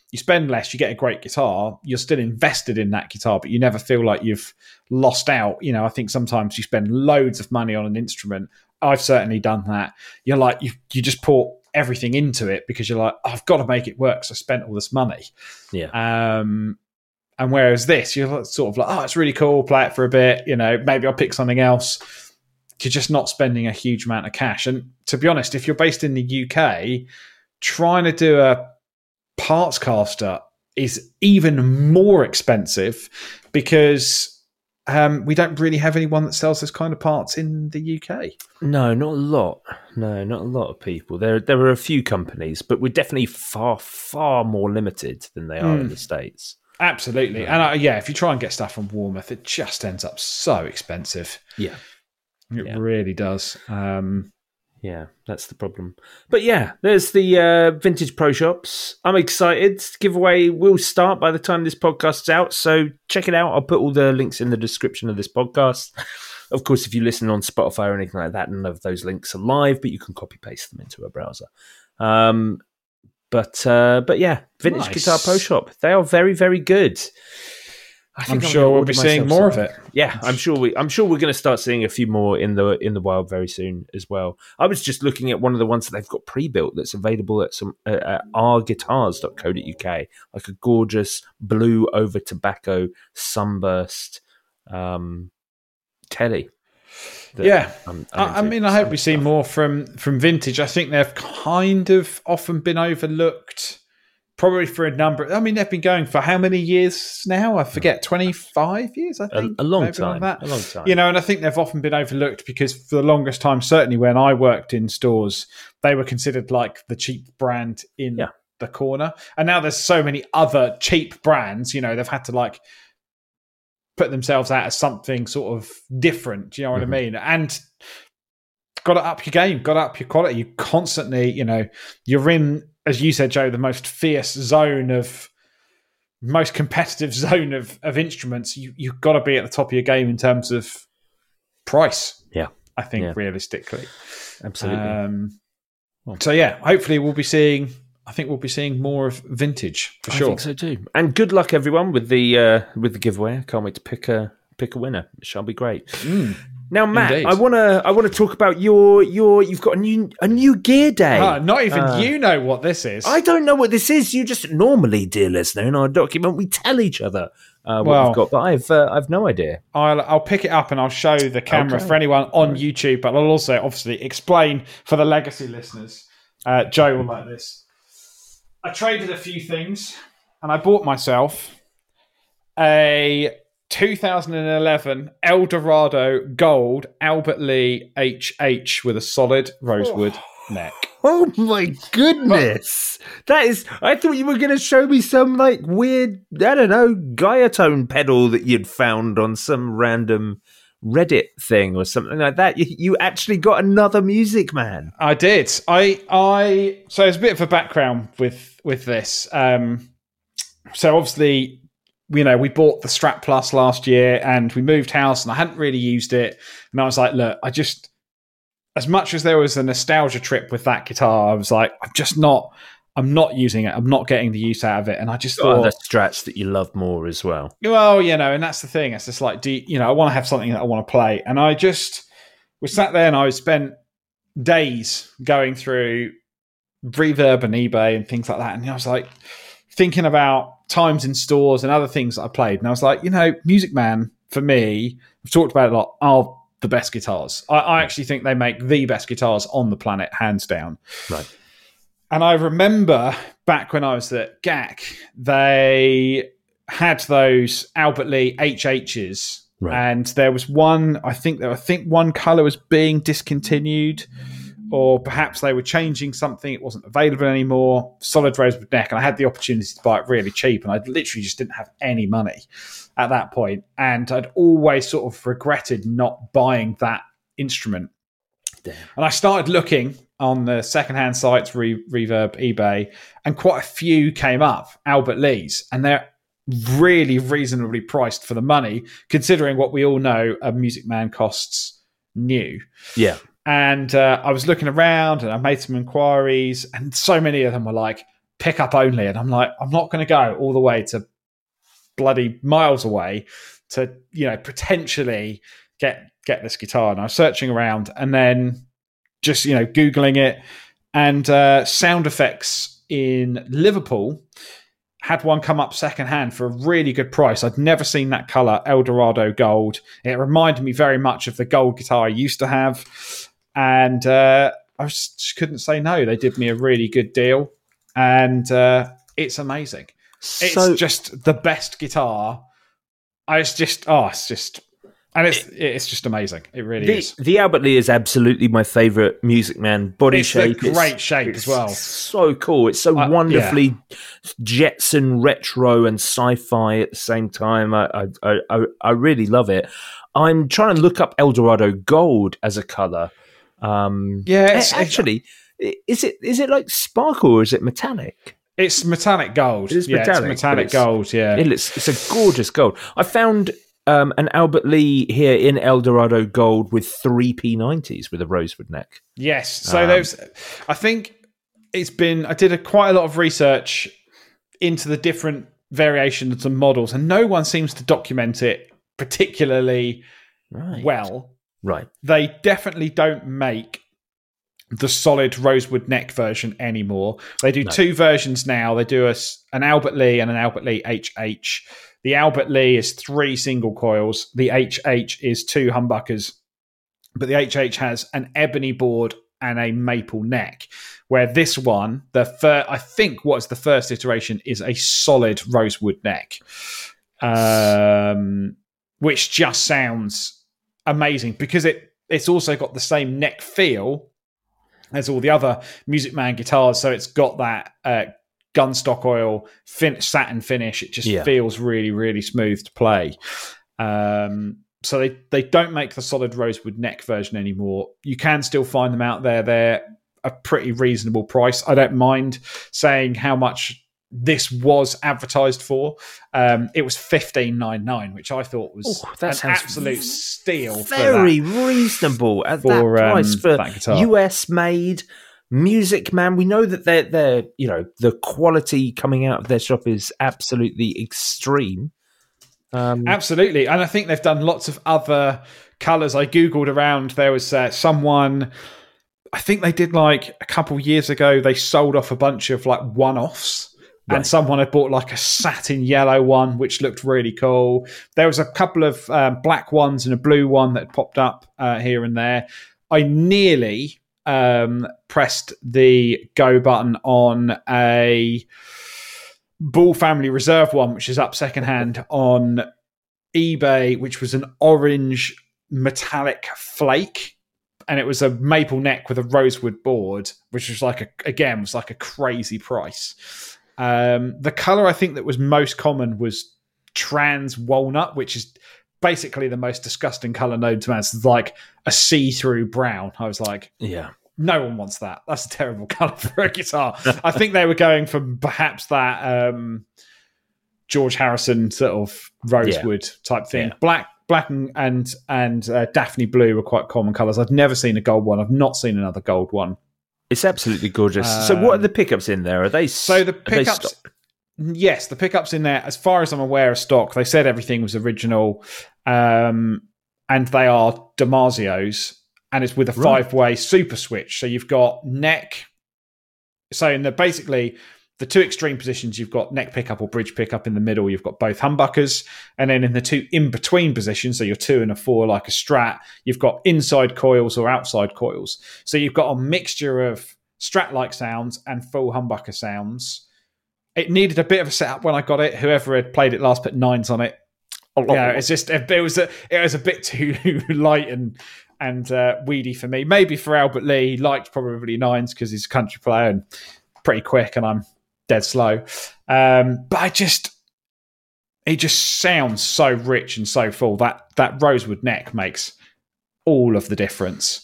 [SPEAKER 3] you spend less, you get a great guitar, you're still invested in that guitar, but you never feel like you've lost out. You know, I think sometimes you spend loads of money on an instrument. I've certainly done that. You're like, you you just pour everything into it because you're like, oh, I've got to make it work, so I spent all this money.
[SPEAKER 2] Yeah.
[SPEAKER 3] Um, and whereas this, you're sort of like, oh, it's really cool, play it for a bit, you know, maybe I'll pick something else. You're just not spending a huge amount of cash. And to be honest, if you're based in the U K, trying to do a parts caster is even more expensive because um, we don't really have anyone that sells this kind of parts in the U K.
[SPEAKER 2] No, not a lot. No, not a lot of people. There, there are a few companies, but we're definitely far, far more limited than they are mm. in the States.
[SPEAKER 3] Absolutely. Yeah. And uh, yeah, if you try and get stuff from Warmouth, it just ends up so expensive.
[SPEAKER 2] Yeah.
[SPEAKER 3] It
[SPEAKER 2] yeah.
[SPEAKER 3] really does. Um,
[SPEAKER 2] yeah, that's the problem. But yeah, there's the uh, Vintage Pro Shops. I'm excited. Giveaway will start by the time this podcast's out, so check it out. I'll put all the links in the description of this podcast. Of course, if you listen on Spotify or anything like that, none of those links are live, but you can copy-paste them into a browser. Um, but uh, but yeah, Vintage
[SPEAKER 3] nice.
[SPEAKER 2] Guitar Pro Shop. They are very, very good. I
[SPEAKER 3] think I'm, I'm sure we'll be seeing more of it.
[SPEAKER 2] Yeah, I'm sure we. I'm sure we're going to start seeing a few more in the in the wild very soon as well. I was just looking at one of the ones that they've got pre-built that's available at some uh, at r guitars dot co dot u k, like a gorgeous blue over tobacco sunburst um, telly.
[SPEAKER 3] Yeah, I'm, I'm I mean, I hope we see stuff. more from from Vintage. I think they've kind of often been overlooked. Probably for a number. I mean, they've been going for how many years now? I forget. twenty-five years, I think.
[SPEAKER 2] A, a long time. Like that. A long time.
[SPEAKER 3] You know, and I think they've often been overlooked because for the longest time, certainly when I worked in stores, they were considered like the cheap brand in
[SPEAKER 2] yeah.
[SPEAKER 3] the corner. And now there's so many other cheap brands. You know, they've had to like put themselves out as something sort of different. Do you know what mm-hmm. I mean? And got to up your game. Got to up your quality. You constantly, you know, you're in. As you said, Joe, the most fierce zone of, most competitive zone of, of instruments, you, you've got to be at the top of your game in terms of price.
[SPEAKER 2] Yeah.
[SPEAKER 3] I think
[SPEAKER 2] yeah.
[SPEAKER 3] realistically.
[SPEAKER 2] Absolutely.
[SPEAKER 3] Um, well, so yeah, hopefully we'll be seeing, I think we'll be seeing more of Vintage for
[SPEAKER 2] I
[SPEAKER 3] sure.
[SPEAKER 2] I think so too. And good luck everyone with the, uh, with the giveaway. I can't wait to pick a, pick a winner. It shall be great.
[SPEAKER 3] Mm.
[SPEAKER 2] Now, Matt,
[SPEAKER 3] Indeed.
[SPEAKER 2] I want to I want to talk about your your you've got a new a new gear day.
[SPEAKER 3] Ah, not even
[SPEAKER 2] uh,
[SPEAKER 3] you know what this is.
[SPEAKER 2] I don't know what this is. You just normally, dear listener, in our document we tell each other uh, what
[SPEAKER 3] well,
[SPEAKER 2] we've got, but I've uh, I've no idea.
[SPEAKER 3] I'll I'll pick it up and I'll show the camera
[SPEAKER 2] okay.
[SPEAKER 3] for anyone on YouTube, but I'll also obviously explain for the legacy listeners. Uh, Joe will like this. I traded a few things and I bought myself a two thousand eleven Eldorado Gold Albert Lee H H with a solid rosewood oh. neck.
[SPEAKER 2] Oh my goodness. That is, I thought you were going to show me some like weird, I don't know, Gaiatone pedal that you'd found on some random Reddit thing or something like that. You, you actually got another Music Man.
[SPEAKER 3] I did. I, I, so there's a bit of a background with, with this. Um, so obviously, you know, we bought the Strat Plus last year and we moved house and I hadn't really used it. And I was like, look, I just, as much as there was a nostalgia trip with that guitar, I was like, I'm just not, I'm not using it. I'm not getting the use out of it. And I just
[SPEAKER 2] got
[SPEAKER 3] thought.
[SPEAKER 2] Other Strats that you love more as well.
[SPEAKER 3] Well, you know, and that's the thing. It's just like, do you, you know, I want to have something that I want to play. And I just was sat there and I spent days going through Reverb and eBay and things like that. And I was like, thinking about times in stores and other things that I played. And I was like, you know, Music Man, for me, we've talked about it a lot, are the best guitars. I, I actually think they make the best guitars on the planet, hands down.
[SPEAKER 2] Right.
[SPEAKER 3] And I remember back when I was at G A C, they had those Albert Lee H Hs. Right. And there was one, I think, I think one colour was being discontinued. Or perhaps they were changing something. It wasn't available anymore. Solid rosewood neck. And I had the opportunity to buy it really cheap. And I literally just didn't have any money at that point. And I'd always sort of regretted not buying that instrument.
[SPEAKER 2] Damn.
[SPEAKER 3] And I started looking on the secondhand sites, Re- Reverb, eBay, and quite a few came up, Albert Lees. And they're really reasonably priced for the money, considering what we all know a Music Man costs new.
[SPEAKER 2] Yeah.
[SPEAKER 3] And uh, I was looking around and I made some inquiries and so many of them were like, pickup only. And I'm like, I'm not going to go all the way to bloody miles away to, you know, potentially get get this guitar. And I was searching around and then just, you know, Googling it, and uh, Sound Effects in Liverpool had one come up secondhand for a really good price. I'd never seen that colour, Eldorado Gold. It reminded me very much of the gold guitar I used to have. And uh, I just couldn't say no. They did me a really good deal. And uh, it's amazing.
[SPEAKER 2] So,
[SPEAKER 3] it's just the best guitar. I it's just, oh, it's just... And it's it, it's just amazing. It really
[SPEAKER 2] the,
[SPEAKER 3] is.
[SPEAKER 2] The Albert Lee is absolutely my favourite Music Man body
[SPEAKER 3] it's
[SPEAKER 2] shape.
[SPEAKER 3] It's a great
[SPEAKER 2] it's,
[SPEAKER 3] shape
[SPEAKER 2] it's
[SPEAKER 3] as well.
[SPEAKER 2] So cool. It's so
[SPEAKER 3] uh,
[SPEAKER 2] wonderfully yeah. Jetson, retro, and sci-fi at the same time. I, I I I really love it. I'm trying to look up Eldorado Gold as a colour. Um,
[SPEAKER 3] yeah,
[SPEAKER 2] it's, actually, it's, is it is it like sparkle or is it metallic?
[SPEAKER 3] It's metallic gold.
[SPEAKER 2] It is
[SPEAKER 3] yeah,
[SPEAKER 2] metallic.
[SPEAKER 3] It's metallic
[SPEAKER 2] it's,
[SPEAKER 3] gold. Yeah,
[SPEAKER 2] it is, it's a gorgeous gold. I found. Um, an Albert Lee here in Eldorado Gold with three P nineties with a rosewood neck.
[SPEAKER 3] Yes. So
[SPEAKER 2] um,
[SPEAKER 3] there's, I think it's been, I did a, quite a lot of research into the different variations and models, and no one seems to document it particularly
[SPEAKER 2] right.
[SPEAKER 3] well.
[SPEAKER 2] Right.
[SPEAKER 3] They definitely don't make the solid rosewood neck version anymore. They do no. two versions now. They do a, an Albert Lee and an Albert Lee H H. The Albert Lee is three single coils. The H H is two humbuckers. But the H H has an ebony board and a maple neck, where this one, the fir- I think what's the first iteration, is a solid rosewood neck, um, which just sounds amazing because it it's also got the same neck feel as all the other Music Man guitars. So it's got that... Uh, gunstock oil fin- satin finish. It just yeah. feels really really smooth to play. Um so they they don't make the solid rosewood neck version anymore. You can still find them out there. They're a pretty reasonable price. I don't mind saying how much this was advertised for. Um it was fifteen ninety-nine, which I thought was
[SPEAKER 2] oh, that
[SPEAKER 3] an absolute steal.
[SPEAKER 2] Very
[SPEAKER 3] for that,
[SPEAKER 2] reasonable at
[SPEAKER 3] for,
[SPEAKER 2] that price
[SPEAKER 3] um,
[SPEAKER 2] for
[SPEAKER 3] that guitar.
[SPEAKER 2] U S made Music Man. We know that they're, they're, you know, the quality coming out of their shop is absolutely extreme. Um,
[SPEAKER 3] absolutely. And I think they've done lots of other colours. I Googled around. There was uh, someone, I think they did like a couple years ago, they sold off a bunch of like one-offs. Right. And someone had bought like a satin yellow one, which looked really cool. There was a couple of um, black ones and a blue one that popped up uh, here and there. I nearly... Um, pressed the go button on a Bull Family Reserve one, which is up secondhand on eBay, which was an orange metallic flake, and it was a maple neck with a rosewood board, which was like a again was like a crazy price. Um, the color I think that was most common was trans walnut, which is basically the most disgusting color known to man. It's like a see-through brown. I was like,
[SPEAKER 2] yeah.
[SPEAKER 3] No one wants that. That's a terrible colour for a guitar. I think they were going for perhaps that um, George Harrison sort of rosewood yeah. type thing. Yeah. Black, black, and and, and uh, Daphne blue were quite common colours. I've never seen a gold one. I've not seen another gold one.
[SPEAKER 2] It's absolutely gorgeous. Um, so, what are the pickups in there? Are they
[SPEAKER 3] so the pickups? Yes, the pickups in there, as far as I'm aware, are stock. They said everything was original, um, and they are DiMarzio's. And it's with a right. five-way super switch. So you've got neck. So in the basically the two extreme positions, you've got neck pickup or bridge pickup. In the middle, you've got both humbuckers. And then in the two in-between positions, so you're two and a four like a Strat, you've got inside coils or outside coils. So you've got a mixture of Strat-like sounds and full humbucker sounds. It needed a bit of a setup when I got it. Whoever had played it last put nines on it. Yeah, it's just it was a it was a bit too light and and uh, weedy for me. Maybe for Albert Lee, he liked probably nines because he's a country player and pretty quick, and I'm dead slow. Um, but I just, it just sounds so rich and so full. That that rosewood neck makes all of the difference.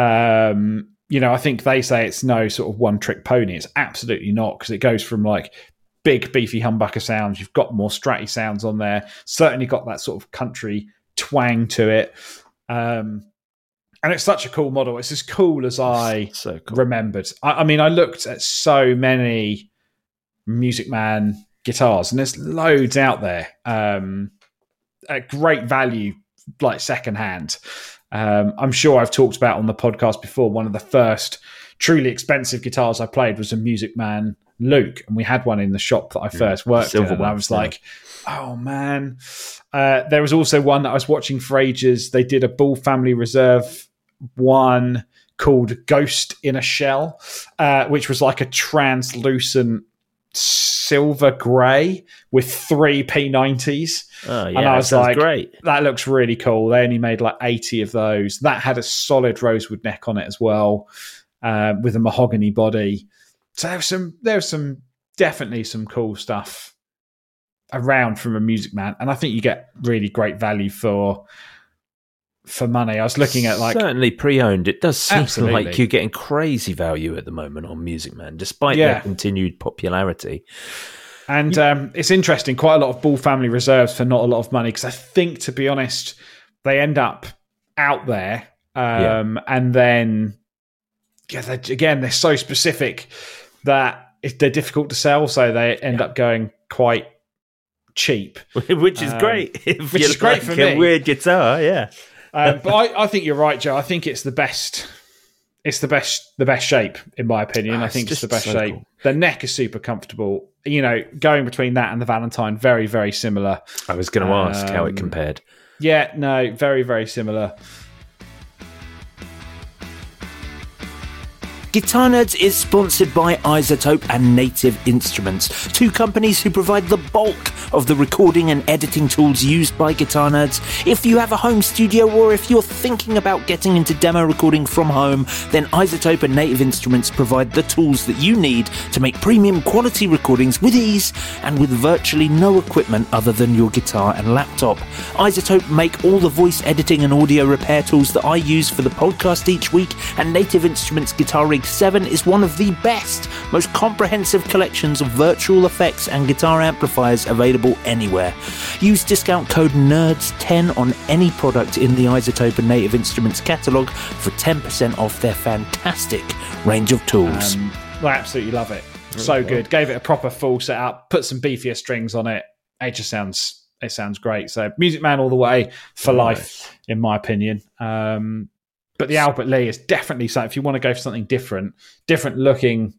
[SPEAKER 3] Um, you know, I think they say it's no sort of one trick pony. It's absolutely not, because it goes from like big beefy humbucker sounds. You've got more stratty sounds on there. Certainly got that sort of country twang to it. Um, and it's such a cool model. It's as cool as I
[SPEAKER 2] so cool.
[SPEAKER 3] remembered. I, I mean, I looked at so many Music Man guitars, and there's loads out there um, at great value, like secondhand. Um, I'm sure I've talked about on the podcast before. One of the first truly expensive guitars I played was a Music Man Luke, and we had one in the shop that I first worked in, and I was like, oh man. Uh, there was also one that I was watching for ages. They did a Bull Family Reserve one called Ghost in a Shell, uh, which was like a translucent silver grey with three P nineties.
[SPEAKER 2] Oh, yeah,
[SPEAKER 3] and I was
[SPEAKER 2] that
[SPEAKER 3] like,
[SPEAKER 2] great.
[SPEAKER 3] That looks really cool. They only made like eighty of those. That had a solid rosewood neck on it as well, uh, with a mahogany body. So there's some, there's some definitely some cool stuff around from a Music Man, and I think you get really great value for for money. I was looking at like
[SPEAKER 2] certainly pre-owned. It does seem
[SPEAKER 3] Absolutely.
[SPEAKER 2] like you're getting crazy value at the moment on Music Man, despite
[SPEAKER 3] Yeah.
[SPEAKER 2] their continued popularity.
[SPEAKER 3] And um, it's interesting, quite a lot of Bull Family Reserves for not a lot of money, because I think, to be honest, they end up out there. Um, yeah. And then, yeah, they, again, they're so specific that if they're difficult to sell, so they end yeah. up going quite cheap.
[SPEAKER 2] Which is um, great. If
[SPEAKER 3] which
[SPEAKER 2] you
[SPEAKER 3] is great
[SPEAKER 2] like
[SPEAKER 3] for
[SPEAKER 2] a
[SPEAKER 3] me.
[SPEAKER 2] Weird guitar, yeah.
[SPEAKER 3] um, but I, I think you're right, Joe. I think it's the best... It's the best, the best shape, in my opinion.
[SPEAKER 2] Oh,
[SPEAKER 3] I think it's,
[SPEAKER 2] it's
[SPEAKER 3] the best
[SPEAKER 2] so
[SPEAKER 3] shape.
[SPEAKER 2] Cool.
[SPEAKER 3] The neck is super comfortable. You know, going between that and the Valentine, very, very similar.
[SPEAKER 2] I was going to
[SPEAKER 3] um,
[SPEAKER 2] ask how it compared.
[SPEAKER 3] Yeah, no, very, very similar.
[SPEAKER 4] Guitar Nerds is sponsored by iZotope and Native Instruments, two companies who provide the bulk of the recording and editing tools used by Guitar Nerds. If you have a home studio or if you're thinking about getting into demo recording from home, then iZotope and Native Instruments provide the tools that you need to make premium quality recordings with ease and with virtually no equipment other than your guitar and laptop. iZotope make all the voice editing and audio repair tools that I use for the podcast each week, and Native Instruments Guitar Rig seven is one of the best, most comprehensive collections of virtual effects and guitar amplifiers available anywhere. Use discount code nerds ten on any product in the iZotope and Native Instruments catalogue for ten percent off their fantastic range of tools.
[SPEAKER 3] Um, I absolutely love it. So good. Gave it a proper full setup, put some beefier strings on it. It just sounds, it sounds great. So Music Man all the way for
[SPEAKER 2] nice.
[SPEAKER 3] life, in my opinion. Um, But the Albert Lee is definitely something, if you want to go for something different, different looking,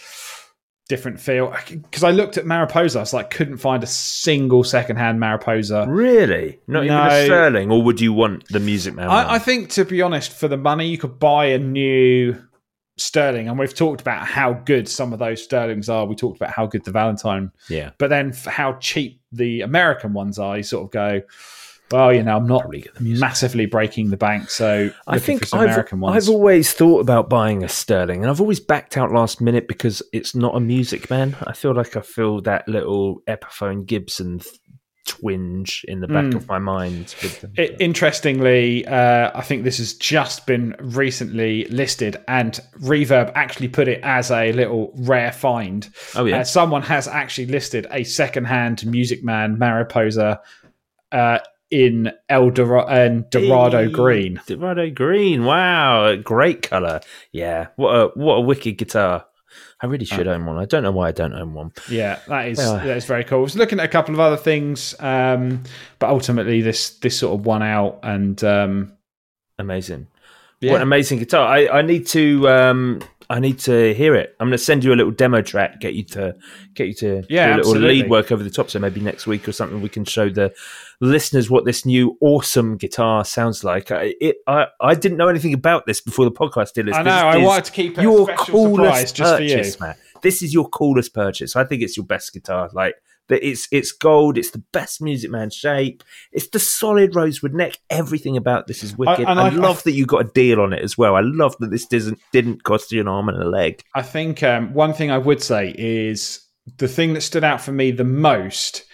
[SPEAKER 3] different feel. Because I looked at Mariposa, I was like, couldn't find a single secondhand Mariposa.
[SPEAKER 2] Really? Not
[SPEAKER 3] No.
[SPEAKER 2] even a Sterling? Or would you want the Music Man one?
[SPEAKER 3] I, I think, to be honest, for the money, you could buy a new Sterling. And we've talked about how good some of those Sterlings are. We talked about how good the Valentine.
[SPEAKER 2] Yeah.
[SPEAKER 3] But then for how cheap the American ones are, you sort of go... Well, you know, I'm not massively breaking the bank, so
[SPEAKER 2] I think
[SPEAKER 3] for some
[SPEAKER 2] I've,
[SPEAKER 3] American ones.
[SPEAKER 2] I've always thought about buying a Sterling, and I've always backed out last minute because it's not a Music Man. I feel like I feel that little Epiphone Gibson th- twinge in the back mm. of my mind. With them.
[SPEAKER 3] It, interestingly, uh, I think this has just been recently listed, and Reverb actually put it as a little rare find.
[SPEAKER 2] Oh yeah,
[SPEAKER 3] uh, someone has actually listed a secondhand Music Man Mariposa. Uh, in El Dor- and Dorado
[SPEAKER 2] hey,
[SPEAKER 3] Green.
[SPEAKER 2] Dorado Green, wow, great colour. Yeah, what a what a wicked guitar. I really should oh. own one. I don't know why I don't own one.
[SPEAKER 3] Yeah, that is oh. that is very cool. I was looking at a couple of other things, um, but ultimately this this sort of won out. And um,
[SPEAKER 2] amazing,
[SPEAKER 3] yeah.
[SPEAKER 2] what an amazing guitar! I, I need to um, I need to hear it. I'm going to send you a little demo track, get you to get you to
[SPEAKER 3] yeah,
[SPEAKER 2] do a little
[SPEAKER 3] absolutely.
[SPEAKER 2] lead work over the top. So maybe next week or something, we can show the listeners what this new awesome guitar sounds like. I, it, I, I didn't know anything about this before the podcast did.
[SPEAKER 3] I know. I wanted to keep it
[SPEAKER 2] your
[SPEAKER 3] a special surprise just
[SPEAKER 2] purchase,
[SPEAKER 3] for you.
[SPEAKER 2] Man. This is your coolest purchase. I think it's your best guitar. Like that, it's it's gold. It's the best Music Man shape. It's the solid rosewood neck. Everything about this is wicked. I, I, I love I, that you got a deal on it as well. I love that this didn't didn't cost you an arm and a leg.
[SPEAKER 3] I think um, one thing I would say is the thing that stood out for me the most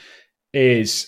[SPEAKER 3] is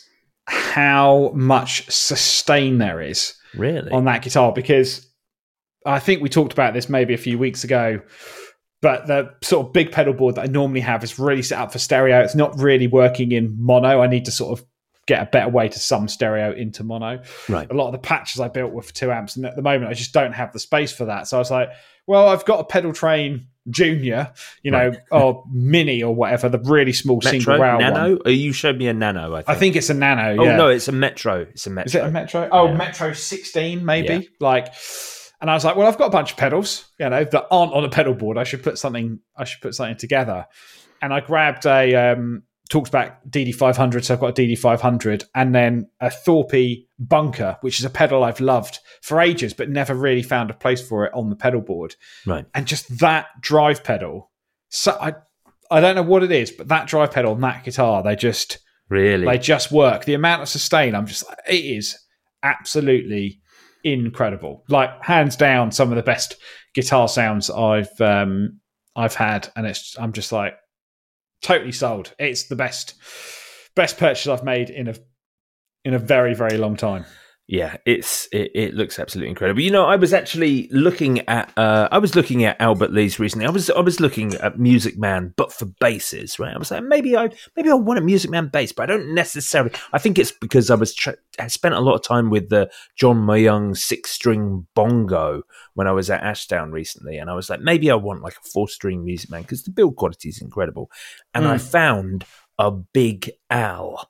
[SPEAKER 3] how much sustain there is
[SPEAKER 2] really
[SPEAKER 3] on that guitar, because I think we talked about this maybe a few weeks ago, but the sort of big pedal board that I normally have is really set up for stereo. It's not really working in mono. I need to sort of get a better way to sum stereo into mono.
[SPEAKER 2] Right.
[SPEAKER 3] A lot of the patches I built were for two amps, and at the moment I just don't have the space for that. So I was like, well, I've got a pedal train Junior, you know, right. or Mini or whatever, the really small
[SPEAKER 2] Metro,
[SPEAKER 3] single rail
[SPEAKER 2] Nano?
[SPEAKER 3] one.
[SPEAKER 2] Oh, you showed me a Nano, I think.
[SPEAKER 3] I think it's a Nano,
[SPEAKER 2] Oh,
[SPEAKER 3] yeah.
[SPEAKER 2] no, it's a Metro. It's a Metro.
[SPEAKER 3] Is it a Metro? Oh,
[SPEAKER 2] yeah.
[SPEAKER 3] Metro sixteen, maybe.
[SPEAKER 2] Yeah.
[SPEAKER 3] Like, and I was like, well, I've got a bunch of pedals, you know, that aren't on a pedal board. I should put something, I should put something together. And I grabbed a um, Talksback D D five hundred, so I've got a D D five hundred, and then a Thorpe Bunker, which is a pedal I've loved for ages, but never really found a place for it on the pedal board.
[SPEAKER 2] Right.
[SPEAKER 3] And just that drive pedal, so I, I don't know what it is, but that drive pedal and that guitar, they just
[SPEAKER 2] really,
[SPEAKER 3] they just work. The amount of sustain, I'm just, it is absolutely incredible. Like hands down, some of the best guitar sounds I've um, I've had, and it's I'm just like. Totally sold. It's the best best purchase I've made in a in a very, very long time.
[SPEAKER 2] Yeah, it's it, it looks absolutely incredible. You know, I was actually looking at uh, I was looking at Albert Lee's recently. I was I was looking at Music Man, but for basses, right? I was like, maybe I maybe I want a Music Man bass, but I don't necessarily. I think it's because I was tra- I spent a lot of time with the John Mayung six string bongo when I was at Ashdown recently, and I was like, maybe I want like a four string Music Man because the build quality is incredible, and mm. I found a Big Al.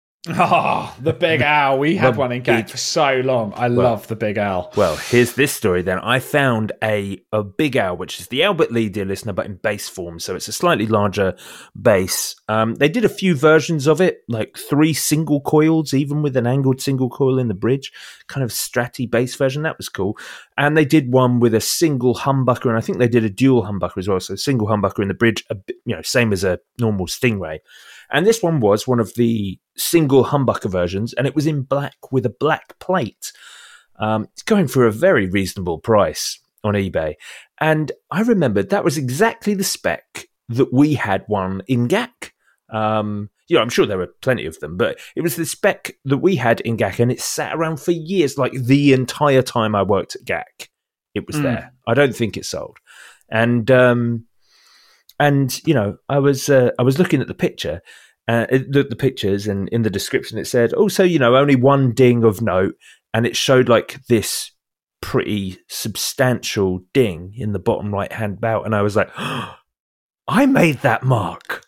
[SPEAKER 3] Oh, the Big Al. We had the one in G A C for so long. I well, love the Big Al.
[SPEAKER 2] Well, here's this story then. I found a, a Big Al, which is the Albert Lee, dear listener, but in bass form. So it's a slightly larger bass. Um, they did a few versions of it, like three single coils, even with an angled single coil in the bridge, kind of stratty bass version. That was cool. And they did one with a single humbucker, and I think they did a dual humbucker as well. So a single humbucker in the bridge, a bit, you know, same as a normal Stingray. And this one was one of the single humbucker versions, and it was in black with a black plate. Um, it's going for a very reasonable price on eBay. And I remembered that was exactly the spec that we had one in G A C. Um, you know, I'm sure there were plenty of them, but it was the spec that we had in G A C, and it sat around for years, like the entire time I worked at G A C. It was mm. there. I don't think it sold. And... Um, And, you know, I was uh, I was looking at the picture, uh, the, the pictures, and in the description it said, also, you know, only one ding of note, and it showed like this pretty substantial ding in the bottom right-hand bout, and I was like, oh, I made that mark.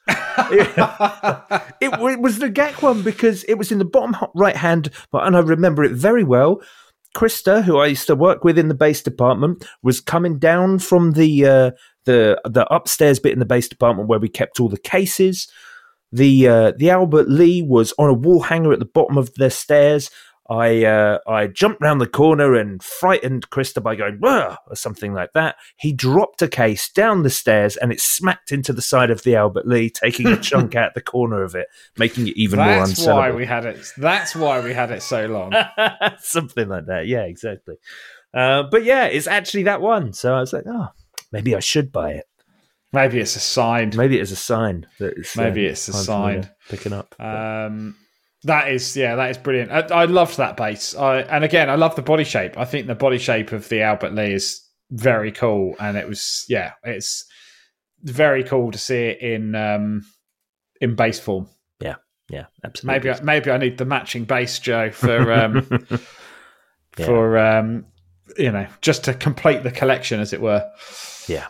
[SPEAKER 2] it, it was the G A C one because it was in the bottom right-hand, and I remember it very well. Krista, who I used to work with in the bass department, was coming down from the uh, the the upstairs bit in the bass department where we kept all the cases. The uh, the Albert Lee was on a wall hanger at the bottom of the stairs. I uh, I jumped round the corner and frightened Krista by going "Whoa!" or something like that. He dropped a case down the stairs and it smacked into the side of the Albert Lee, taking a chunk out the corner of it, making it even
[SPEAKER 3] that's
[SPEAKER 2] more unsellable.
[SPEAKER 3] That's why we had it. That's why we had it so long.
[SPEAKER 2] Something like that. Yeah, exactly. Uh, but yeah, it's actually that one. So I was like, oh, maybe I should buy it.
[SPEAKER 3] Maybe it's a sign.
[SPEAKER 2] Maybe it's a sign that it's,
[SPEAKER 3] maybe
[SPEAKER 2] uh,
[SPEAKER 3] it's a sign
[SPEAKER 2] picking up.
[SPEAKER 3] Um, that is, yeah, that is brilliant. I, I loved that bass. I, and again, I love the body shape. I think the body shape of the Albert Lee is very cool, and it was, yeah, it's very cool to see it in um, in bass form.
[SPEAKER 2] Yeah, yeah, absolutely.
[SPEAKER 3] Maybe, I, maybe I need the matching bass, Joe, for um, yeah. for um, you know, just to complete the collection, as it were.
[SPEAKER 2] Yeah.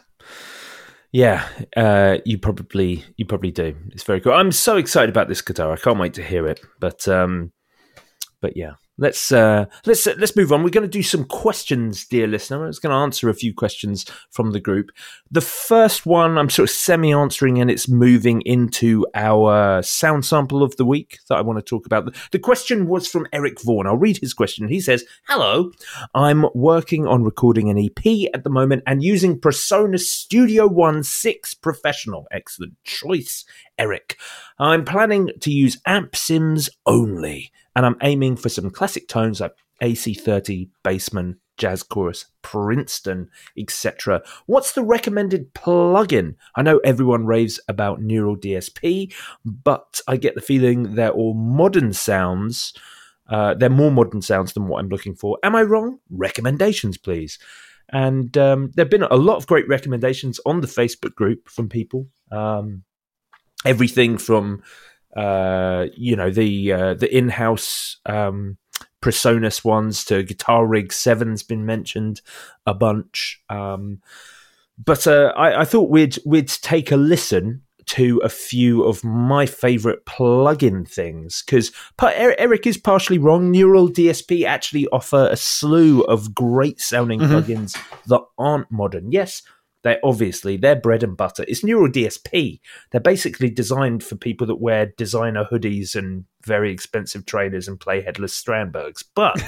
[SPEAKER 2] Yeah, uh, you probably you probably do. It's very cool. I'm so excited about this guitar. I can't wait to hear it. But um, but yeah, let's uh, let's uh, let's move on. We're going to do some questions, dear listener. I was going to answer a few questions from the group. The first one I'm sort of semi-answering, and it's moving into our sound sample of the week that I want to talk about. The question was from Eric Vaughan. I'll read his question. He says, "Hello, I'm working on recording an E P at the moment and using PreSonus Studio One six Professional." Excellent choice, Eric. "I'm planning to use amp sims only, and I'm aiming for some classic tones like A C thirty, Bassman, Jazz Chorus, Princeton, et cetera. What's the recommended plugin? I know everyone raves about Neural D S P, but I get the feeling they're all modern sounds. Uh, they're more modern sounds than what I'm looking for. Am I wrong? Recommendations, please." And um, there have been a lot of great recommendations on the Facebook group from people. Um, everything from uh, you know the uh, the in-house um, PreSonus ones to Guitar Rig seven's been mentioned a bunch. Um, but uh, I, I thought we'd we'd take a listen to a few of my favorite plugin things, because Eric is partially wrong. Neural D S P actually offer a slew of great sounding mm-hmm. plugins that aren't modern. Yes, they obviously their bread and butter is Neural D S P. They're basically designed for people that wear designer hoodies and very expensive trainers and play headless Strandbergs. But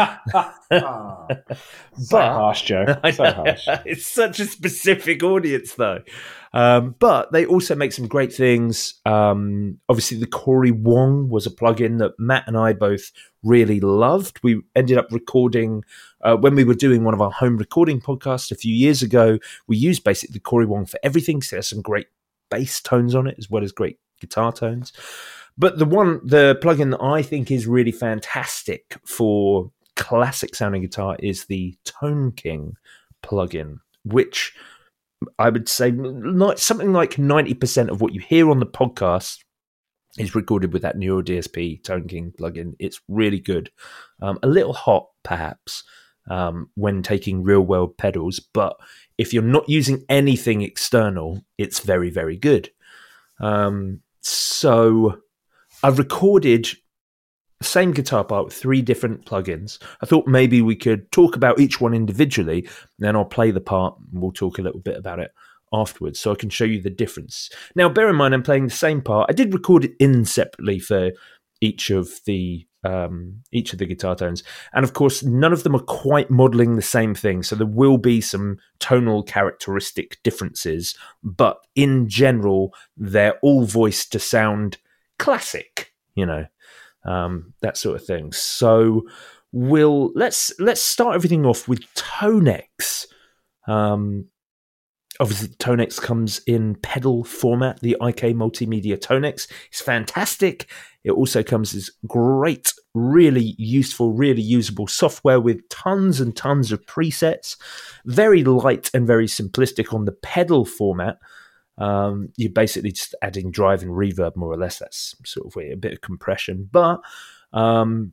[SPEAKER 3] oh, so but harsh, Joe. So harsh.
[SPEAKER 2] It's such a specific audience, though. Um, but they also make some great things. Um, obviously, the Corey Wong was a plugin that Matt and I both really loved. We ended up recording uh, when we were doing one of our home recording podcasts a few years ago. We used basically the Corey Wong for everything. So there's some great bass tones on it as well as great guitar tones. But the one, the plugin that I think is really fantastic for classic sounding guitar is the Tone King plugin, which I would say not, something like ninety percent of what you hear on the podcast is recorded with that Neural D S P Tone King plugin. It's really good. Um, a little hot, perhaps, um, when taking real-world pedals, but if you're not using anything external, it's very, very good. Um, so I've recorded the same guitar part with three different plugins. I thought maybe we could talk about each one individually, and then I'll play the part and we'll talk a little bit about it afterwards so I can show you the difference. Now, bear in mind, I'm playing the same part. I did record it in separately for each of the um, each of the guitar tones. And of course, none of them are quite modeling the same thing. So there will be some tonal characteristic differences, but in general, they're all voiced to sound classic, you know, um, that sort of thing. So we'll let's let's start everything off with Tonex. Um, obviously, Tonex comes in pedal format. The I K Multimedia Tonex is fantastic. It also comes as great, really useful, really usable software with tons and tons of presets. Very light and very simplistic on the pedal format. Um, you're basically just adding drive and reverb, more or less. That's sort of a bit of compression. But um,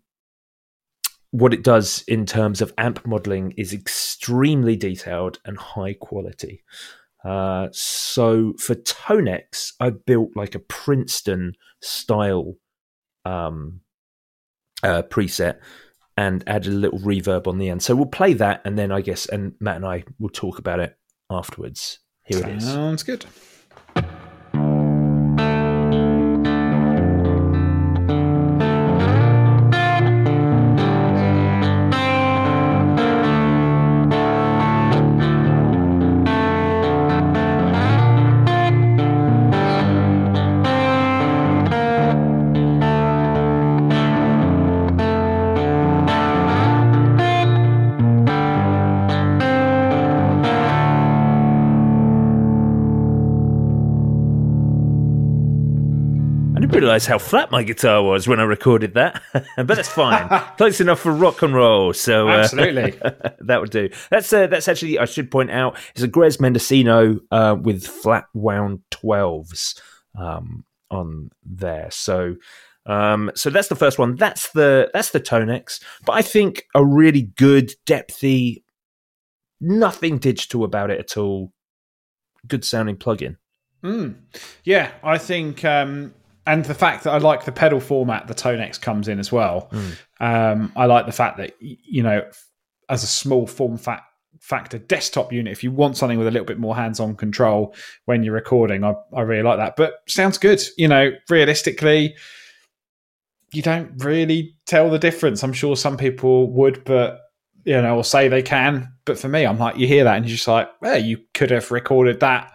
[SPEAKER 2] what it does in terms of amp modeling is extremely detailed and high quality. Uh, so for Tonex, I built like a Princeton style um, uh, preset and added a little reverb on the end. So we'll play that, and then I guess, and Matt and I will talk about it afterwards. Here it is.
[SPEAKER 3] Sounds good.
[SPEAKER 2] Realize how flat my guitar was when I recorded that, but that's fine. Close enough for rock and roll. So uh,
[SPEAKER 3] absolutely,
[SPEAKER 2] that would do. That's uh, that's actually, I should point out, it's a Grez Mendocino uh, with flat wound twelves um, on there. So um, so that's the first one. That's the that's the Tonex. But I think a really good, depthy, nothing digital about it at all, good sounding plugin.
[SPEAKER 3] Mm. Yeah, I think. Um... And the fact that I like the pedal format the Tonex comes in as well. Mm. Um, I like the fact that, you know, as a small form fa- factor desktop unit, if you want something with a little bit more hands-on control when you're recording, I, I really like that. But sounds good. You know, realistically, you don't really tell the difference. I'm sure some people would, but, you know, or say they can. But for me, I'm like, you hear that and you're just like, well, you could have recorded that.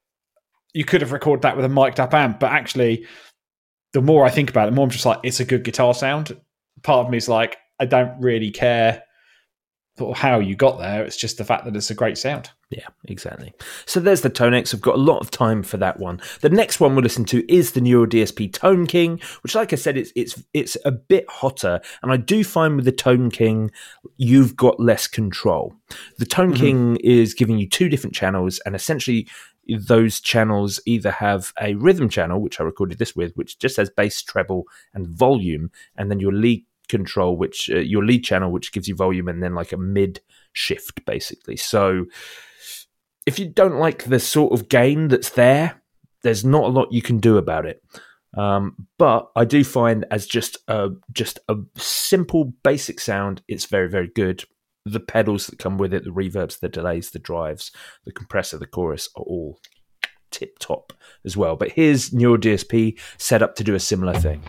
[SPEAKER 3] You could have recorded that with a mic'd up amp, but actually, the more I think about it, the more I'm just like, it's a good guitar sound. Part of me is like, I don't really care sort of how you got there. It's just the fact that it's a great sound.
[SPEAKER 2] Yeah, exactly. So there's the Tonex. I've got a lot of time for that one. The next one we'll listen to is the Neural D S P Tone King, which, like I said, it's it's it's a bit hotter. And I do find with the Tone King, you've got less control. The Tone mm-hmm. King is giving you two different channels, and essentially those channels either have a rhythm channel, which I recorded this with, which just has bass, treble, and volume, and then your lead control, which uh, your lead channel, which gives you volume, and then like a mid shift, basically. So if you don't like the sort of gain that's there, there's not a lot you can do about it. Um, but I do find as just a, just a simple basic sound, it's very, very good. The pedals that come with it, the reverbs, the delays, the drives, the compressor, the chorus are all tip top as well. But here's Neural D S P set up to do a similar thing.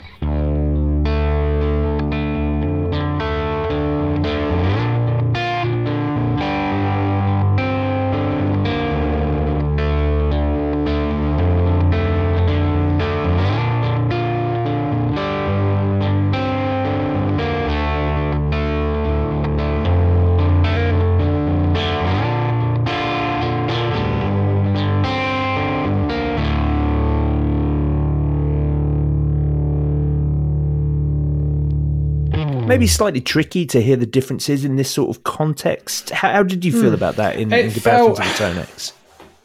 [SPEAKER 2] Maybe slightly tricky to hear the differences in this sort of context. How, how did you feel mm. about that in, in comparison to the Tonex?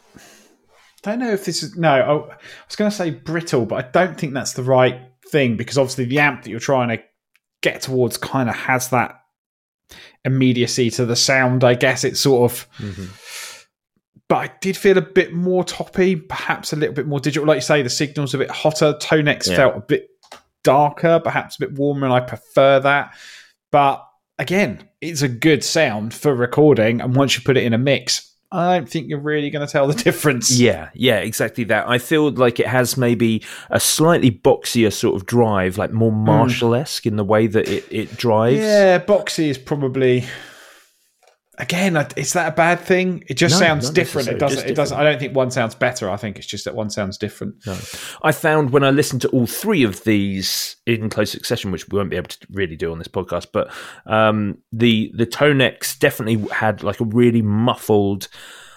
[SPEAKER 3] I don't know if this is... No, I was going to say brittle, but I don't think that's the right thing, because obviously the amp that you're trying to get towards kind of has that immediacy to the sound, I guess. It's sort of... Mm-hmm. But I did feel a bit more toppy, perhaps a little bit more digital. Like you say, the signal's a bit hotter. Tonex yeah. felt a bit darker, perhaps a bit warmer, and I prefer that. But again, it's a good sound for recording, and once you put it in a mix, I don't think you're really going to tell the difference.
[SPEAKER 2] Yeah, yeah, exactly that. I feel like it has maybe a slightly boxier sort of drive, like more Marshall-esque mm. in the way that it, it drives.
[SPEAKER 3] Yeah, boxy is probably... Again, is that a bad thing? It just no, sounds different. It doesn't. It doesn't. I don't think one sounds better. I think it's just that one sounds different.
[SPEAKER 2] No. I found when I listened to all three of these in close succession, which we won't be able to really do on this podcast, but um, the the Tonex definitely had like a really muffled,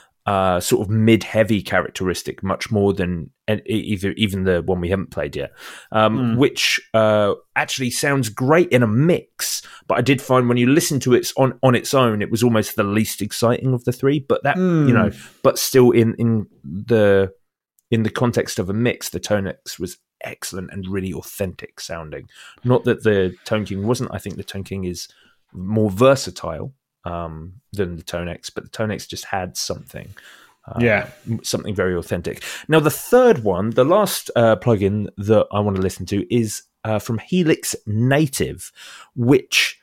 [SPEAKER 2] uh, sort of mid-heavy characteristic, much more than either even the one we haven't played yet, um, mm. which uh, actually sounds great in a mix. But I did find when you listen to it on, on its own, it was almost the least exciting of the three. But that mm. you know, but still in, in the in the context of a mix, the Tonex was excellent and really authentic sounding. Not that the Tone King wasn't. I think the Tone King is more versatile um, than the Tonex, but the Tonex just had something. Uh,
[SPEAKER 3] yeah,
[SPEAKER 2] something very authentic. Now, the third one, the last uh, plugin that I want to listen to is uh, from Helix Native, which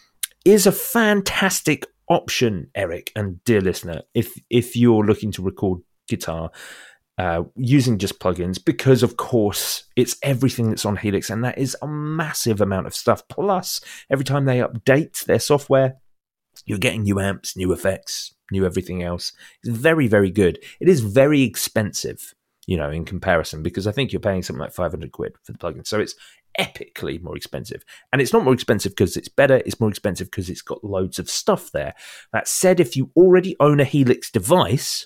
[SPEAKER 2] is a fantastic option, Eric and dear listener, if if you're looking to record guitar uh, using just plugins, because of course it's everything that's on Helix, and that is a massive amount of stuff. Plus, every time they update their software, you're getting new amps, new effects, new everything else. It's very, very good. It is very expensive, you know, in comparison, because I think you're paying something like five hundred quid for the plugin. So it's epically more expensive. And it's not more expensive because it's better. It's more expensive because it's got loads of stuff there. That said, if you already own a Helix device,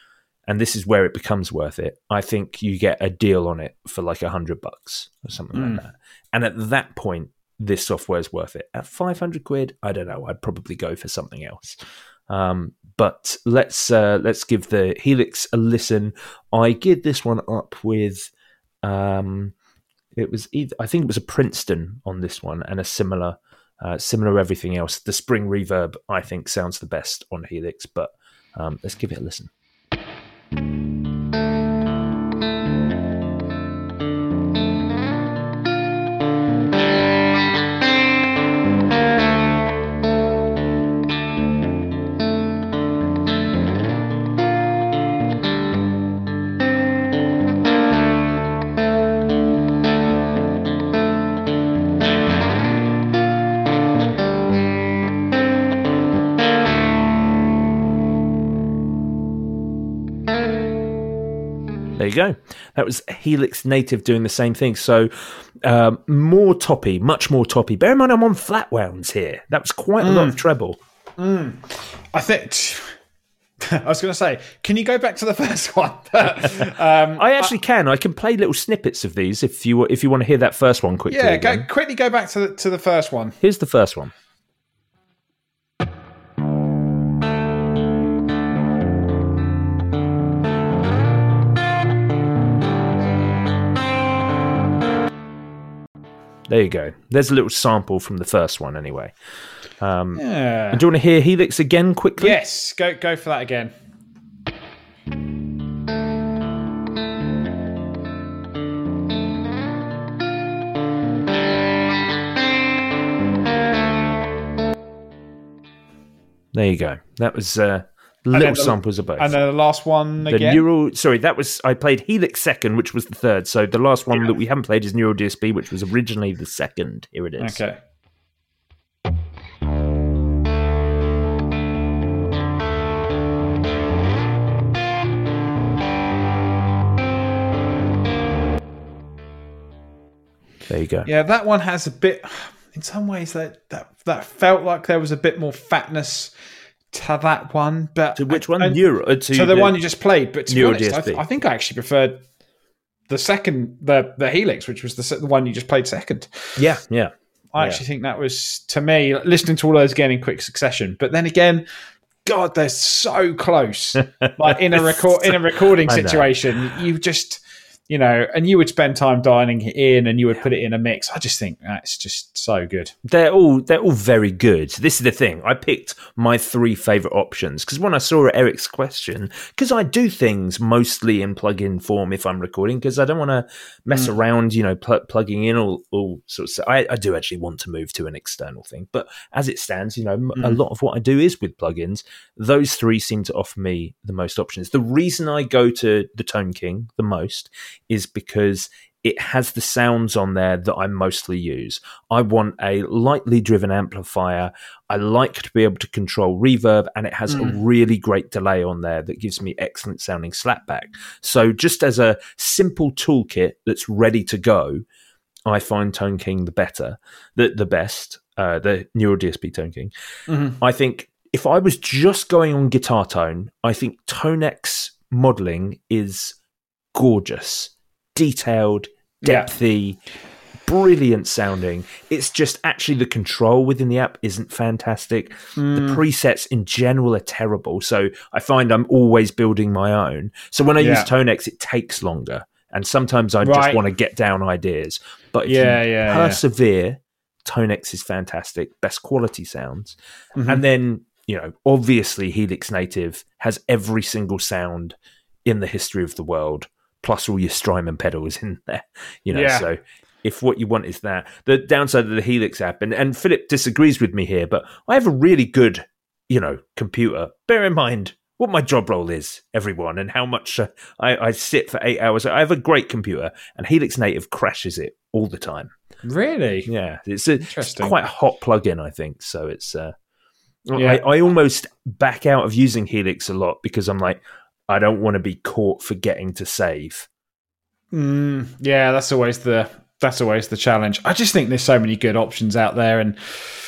[SPEAKER 2] and this is where it becomes worth it, I think you get a deal on it for like a hundred bucks or something mm. like that. And at that point, this software is worth it. At five hundred quid, I don't know. I'd probably go for something else. Um, but let's uh, let's give the Helix a listen. I geared this one up with um, it was either, I think it was a Princeton on this one, and a similar uh, similar everything else. The spring reverb I think sounds the best on Helix, but um, let's give it a listen. There you go. That was Helix Native doing the same thing. So um, more toppy, much more toppy. Bear in mind I'm on flat wounds here. That was quite a mm. lot of treble.
[SPEAKER 3] Mm. I think... I was going to say, can you go back to the first one? um,
[SPEAKER 2] I actually I, can. I can play little snippets of these if you if you want to hear that first one quickly.
[SPEAKER 3] Yeah, go, quickly go back to the, to the first one.
[SPEAKER 2] Here's the first one. There you go. There's a little sample from the first one anyway. Um,
[SPEAKER 3] yeah.
[SPEAKER 2] And do you want to hear Helix again quickly?
[SPEAKER 3] Yes, go go for that again.
[SPEAKER 2] There you go. That was uh, little
[SPEAKER 3] the,
[SPEAKER 2] samples of both.
[SPEAKER 3] And then the last one
[SPEAKER 2] the
[SPEAKER 3] again?
[SPEAKER 2] Neural, sorry, that was, I played Helix second, which was the third. So the last one yeah. that we haven't played is Neural D S P, which was originally the second. Here it is.
[SPEAKER 3] Okay.
[SPEAKER 2] There you go.
[SPEAKER 3] Yeah, that one has a bit. In some ways, that that that felt like there was a bit more fatness to that one. But
[SPEAKER 2] to which one?
[SPEAKER 3] And,
[SPEAKER 2] Neuro. Uh, to,
[SPEAKER 3] to the, the one you just played. But to be honest, I, th- I think I actually preferred the second, the the Helix, which was the the one you just played second.
[SPEAKER 2] Yeah, yeah.
[SPEAKER 3] I
[SPEAKER 2] yeah.
[SPEAKER 3] actually think that was, to me, listening to all those again in quick succession. But then again, God, they're so close. Like in a record in a recording situation, you just. You know, and you would spend time dialing it in, and you would put it in a mix. I just think that's just so good.
[SPEAKER 2] They're all they're all very good. This is the thing. I picked my three favorite options because when I saw Eric's question, because I do things mostly in plug-in form if I'm recording, because I don't want to mess mm. around. You know, pl- plugging in all all sorts. Of, I, I do actually want to move to an external thing, but as it stands, you know, mm. a lot of what I do is with plugins. Those three seem to offer me the most options. The reason I go to the Tone King the most is because it has the sounds on there that I mostly use. I want a lightly driven amplifier. I like to be able to control reverb, and it has mm. a really great delay on there that gives me excellent sounding slapback. So just as a simple toolkit that's ready to go, I find Tone King the better, the, the best, uh, the Neural D S P Tone King. Mm-hmm. I think if I was just going on guitar tone, I think Tonex modeling is gorgeous. Detailed, depthy, yeah. brilliant sounding. It's just actually the control within the app isn't fantastic. Mm. The presets in general are terrible. So I find I'm always building my own. So when I yeah. use Tonex, it takes longer. And sometimes I right. just want to get down ideas. But if
[SPEAKER 3] yeah,
[SPEAKER 2] you
[SPEAKER 3] yeah,
[SPEAKER 2] persevere, yeah. Tonex is fantastic. Best quality sounds. Mm-hmm. And then, you know, obviously Helix Native has every single sound in the history of the world, plus all your Strymon pedals in there, you know. Yeah. So if what you want is that, the downside of the Helix app, and, and Philip disagrees with me here, but I have a really good, you know, computer. Bear in mind what my job role is, everyone, and how much uh, I, I sit for eight hours. I have a great computer, and Helix Native crashes it all the time.
[SPEAKER 3] Really?
[SPEAKER 2] Yeah. It's, a, it's quite a hot plugin, I think. So it's, uh, yeah. I, I almost back out of using Helix a lot because I'm like, I don't want to be caught forgetting to save.
[SPEAKER 3] Mm, yeah, that's always the that's always the challenge. I just think there's so many good options out there, and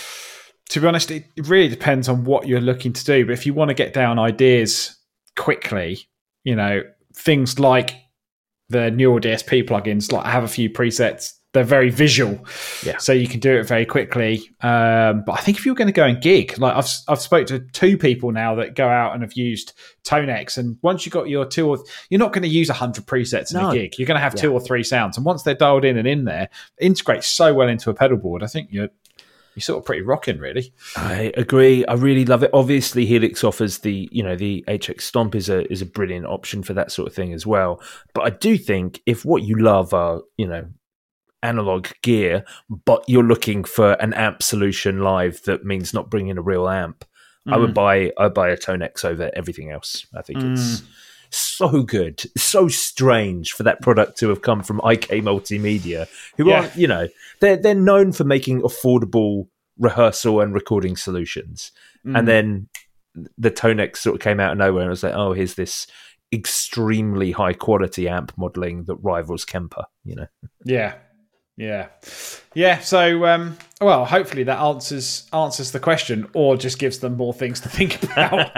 [SPEAKER 3] to be honest, it really depends on what you're looking to do. But if you want to get down ideas quickly, you know, things like the Neural D S P plugins, like I have a few presets. They're very visual,
[SPEAKER 2] yeah.
[SPEAKER 3] so you can do it very quickly. Um, but I think if you're going to go and gig, like I've I've spoke to two people now that go out and have used Tonex, and once you've got your two or th- you're not going to use a hundred presets in no. a gig. You're going to have yeah. two or three sounds, and once they're dialed in and in there, it integrates so well into a pedal board. I think you're you're sort of pretty rocking, really.
[SPEAKER 2] I agree. I really love it. Obviously, Helix offers the you know the H X Stomp is a is a brilliant option for that sort of thing as well. But I do think if what you love are you know analog gear, but you're looking for an amp solution live that means not bringing a real amp, mm. I would buy I would buy a Tonex over everything else. I think mm. it's so good, so strange for that product to have come from I K Multimedia, who yeah. are you know they're they're known for making affordable rehearsal and recording solutions, mm. and then the Tonex sort of came out of nowhere and I was like, oh, here's this extremely high quality amp modeling that rivals Kemper, you know.
[SPEAKER 3] Yeah. Yeah, yeah. So, um, well, hopefully that answers answers the question, or just gives them more things to think about.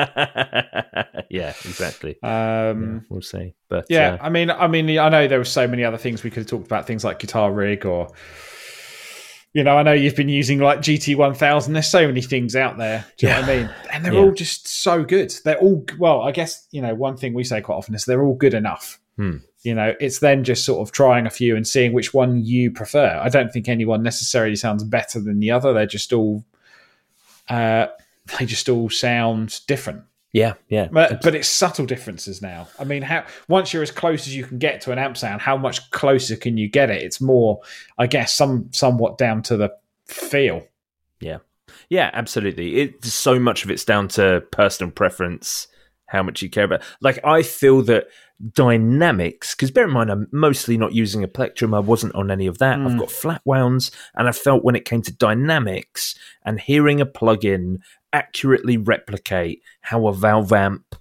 [SPEAKER 2] yeah, exactly.
[SPEAKER 3] Um,
[SPEAKER 2] yeah, we'll see. But
[SPEAKER 3] yeah,
[SPEAKER 2] uh,
[SPEAKER 3] I mean, I mean, I know there were so many other things we could have talked about, things like Guitar Rig, or you know, I know you've been using like G T one thousand. There's so many things out there. Do you yeah. know what I mean? And they're yeah. all just so good. They're all well. I guess you know one thing we say quite often is they're all good enough.
[SPEAKER 2] Hmm.
[SPEAKER 3] You know, it's then just sort of trying a few and seeing which one you prefer. I don't think anyone necessarily sounds better than the other. They're just all, uh, they just all sound different.
[SPEAKER 2] Yeah, yeah.
[SPEAKER 3] But, but it's subtle differences now. I mean, how once you're as close as you can get to an amp sound, how much closer can you get it? It's more, I guess, some somewhat down to the feel.
[SPEAKER 2] Yeah. Yeah, absolutely. It so much of it's down to personal preference, how much you care about. Like, I feel that dynamics, because bear in mind, I'm mostly not using a plectrum. I wasn't on any of that. Mm. I've got flat wounds, and I felt when it came to dynamics and hearing a plugin accurately replicate how a valve amp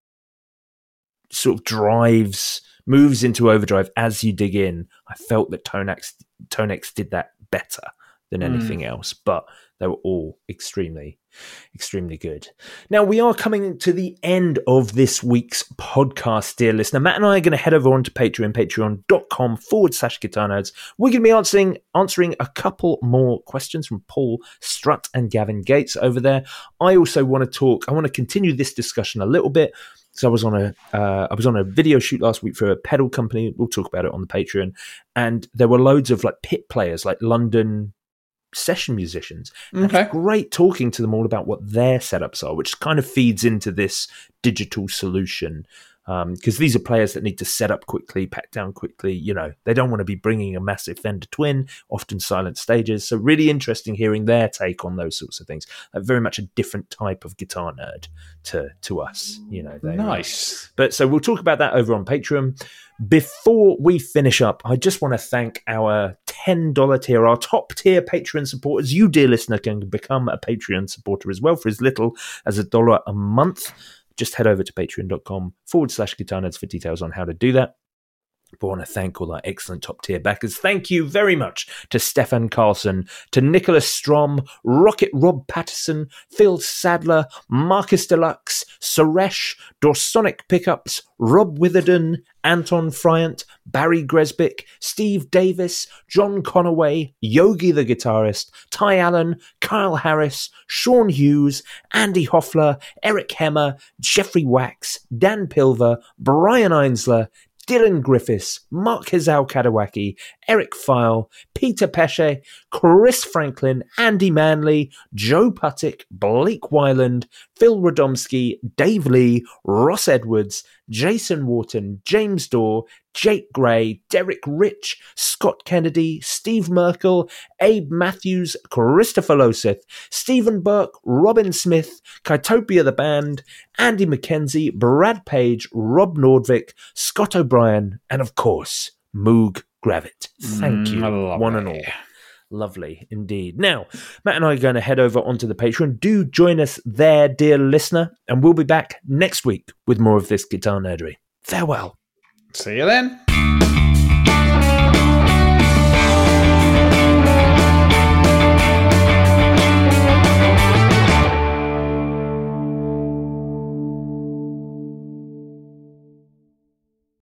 [SPEAKER 2] sort of drives, moves into overdrive as you dig in, I felt that Tonex, Tonex did that better than anything mm. else, but they were all extremely, extremely good. Now, we are coming to the end of this week's podcast, dear listener. Matt and I are going to head over onto Patreon, patreon.com forward slash guitar nerds. We're going to be answering, answering a couple more questions from Paul Strutt and Gavin Gates over there. I also want to talk, I want to continue this discussion a little bit. So I was on a uh, I was on a video shoot last week for a pedal company. We'll talk about it on the Patreon. And there were loads of like pit players, like London session musicians. And
[SPEAKER 3] okay.
[SPEAKER 2] It's great talking to them all about what their setups are, which kind of feeds into this digital solution. Because um, these are players that need to set up quickly, pack down quickly. You know, they don't want to be bringing a massive Fender Twin, often silent stages. So really interesting hearing their take on those sorts of things. Like very much a different type of guitar nerd to to us. You know, they,
[SPEAKER 3] nice.
[SPEAKER 2] Uh, but so we'll talk about that over on Patreon. Before we finish up, I just want to thank our ten dollars tier, our top tier Patreon supporters. You, dear listener, can become a Patreon supporter as well for as little as a dollar a month. Just head over to patreon.com forward slash guitar nerds for details on how to do that. But I want to thank all our excellent top tier backers. Thank you very much to Stefan Carlson, to Nicholas Strom, Rocket Rob Patterson, Phil Sadler, Marcus Deluxe, Suresh, Dorsonic Pickups, Rob Witherden, Anton Friant, Barry Gresbick, Steve Davis, John Conaway, Yogi the guitarist, Ty Allen, Kyle Harris, Sean Hughes, Andy Hoffler, Eric Hemmer, Jeffrey Wax, Dan Pilver, Brian Einsler, Dylan Griffiths, Mark Hizal Kadawaki, Eric File, Peter Pesce, Chris Franklin, Andy Manley, Joe Puttick, Blake Wyland, Phil Radomski, Dave Lee, Ross Edwards, Jason Wharton, James Dorr, Jake Gray, Derek Rich, Scott Kennedy, Steve Merkel, Abe Matthews, Christopher Loseth, Stephen Burke, Robin Smith, Kytopia the Band, Andy McKenzie, Brad Page, Rob Nordvik, Scott O'Brien, and of course, Moog Gravit. Thank you,
[SPEAKER 3] mm,
[SPEAKER 2] one and all. Lovely indeed. Now, Matt and I are going to head over onto the Patreon. Do join us there, dear listener, and we'll be back next week with more of this guitar nerdery. Farewell.
[SPEAKER 3] See you then.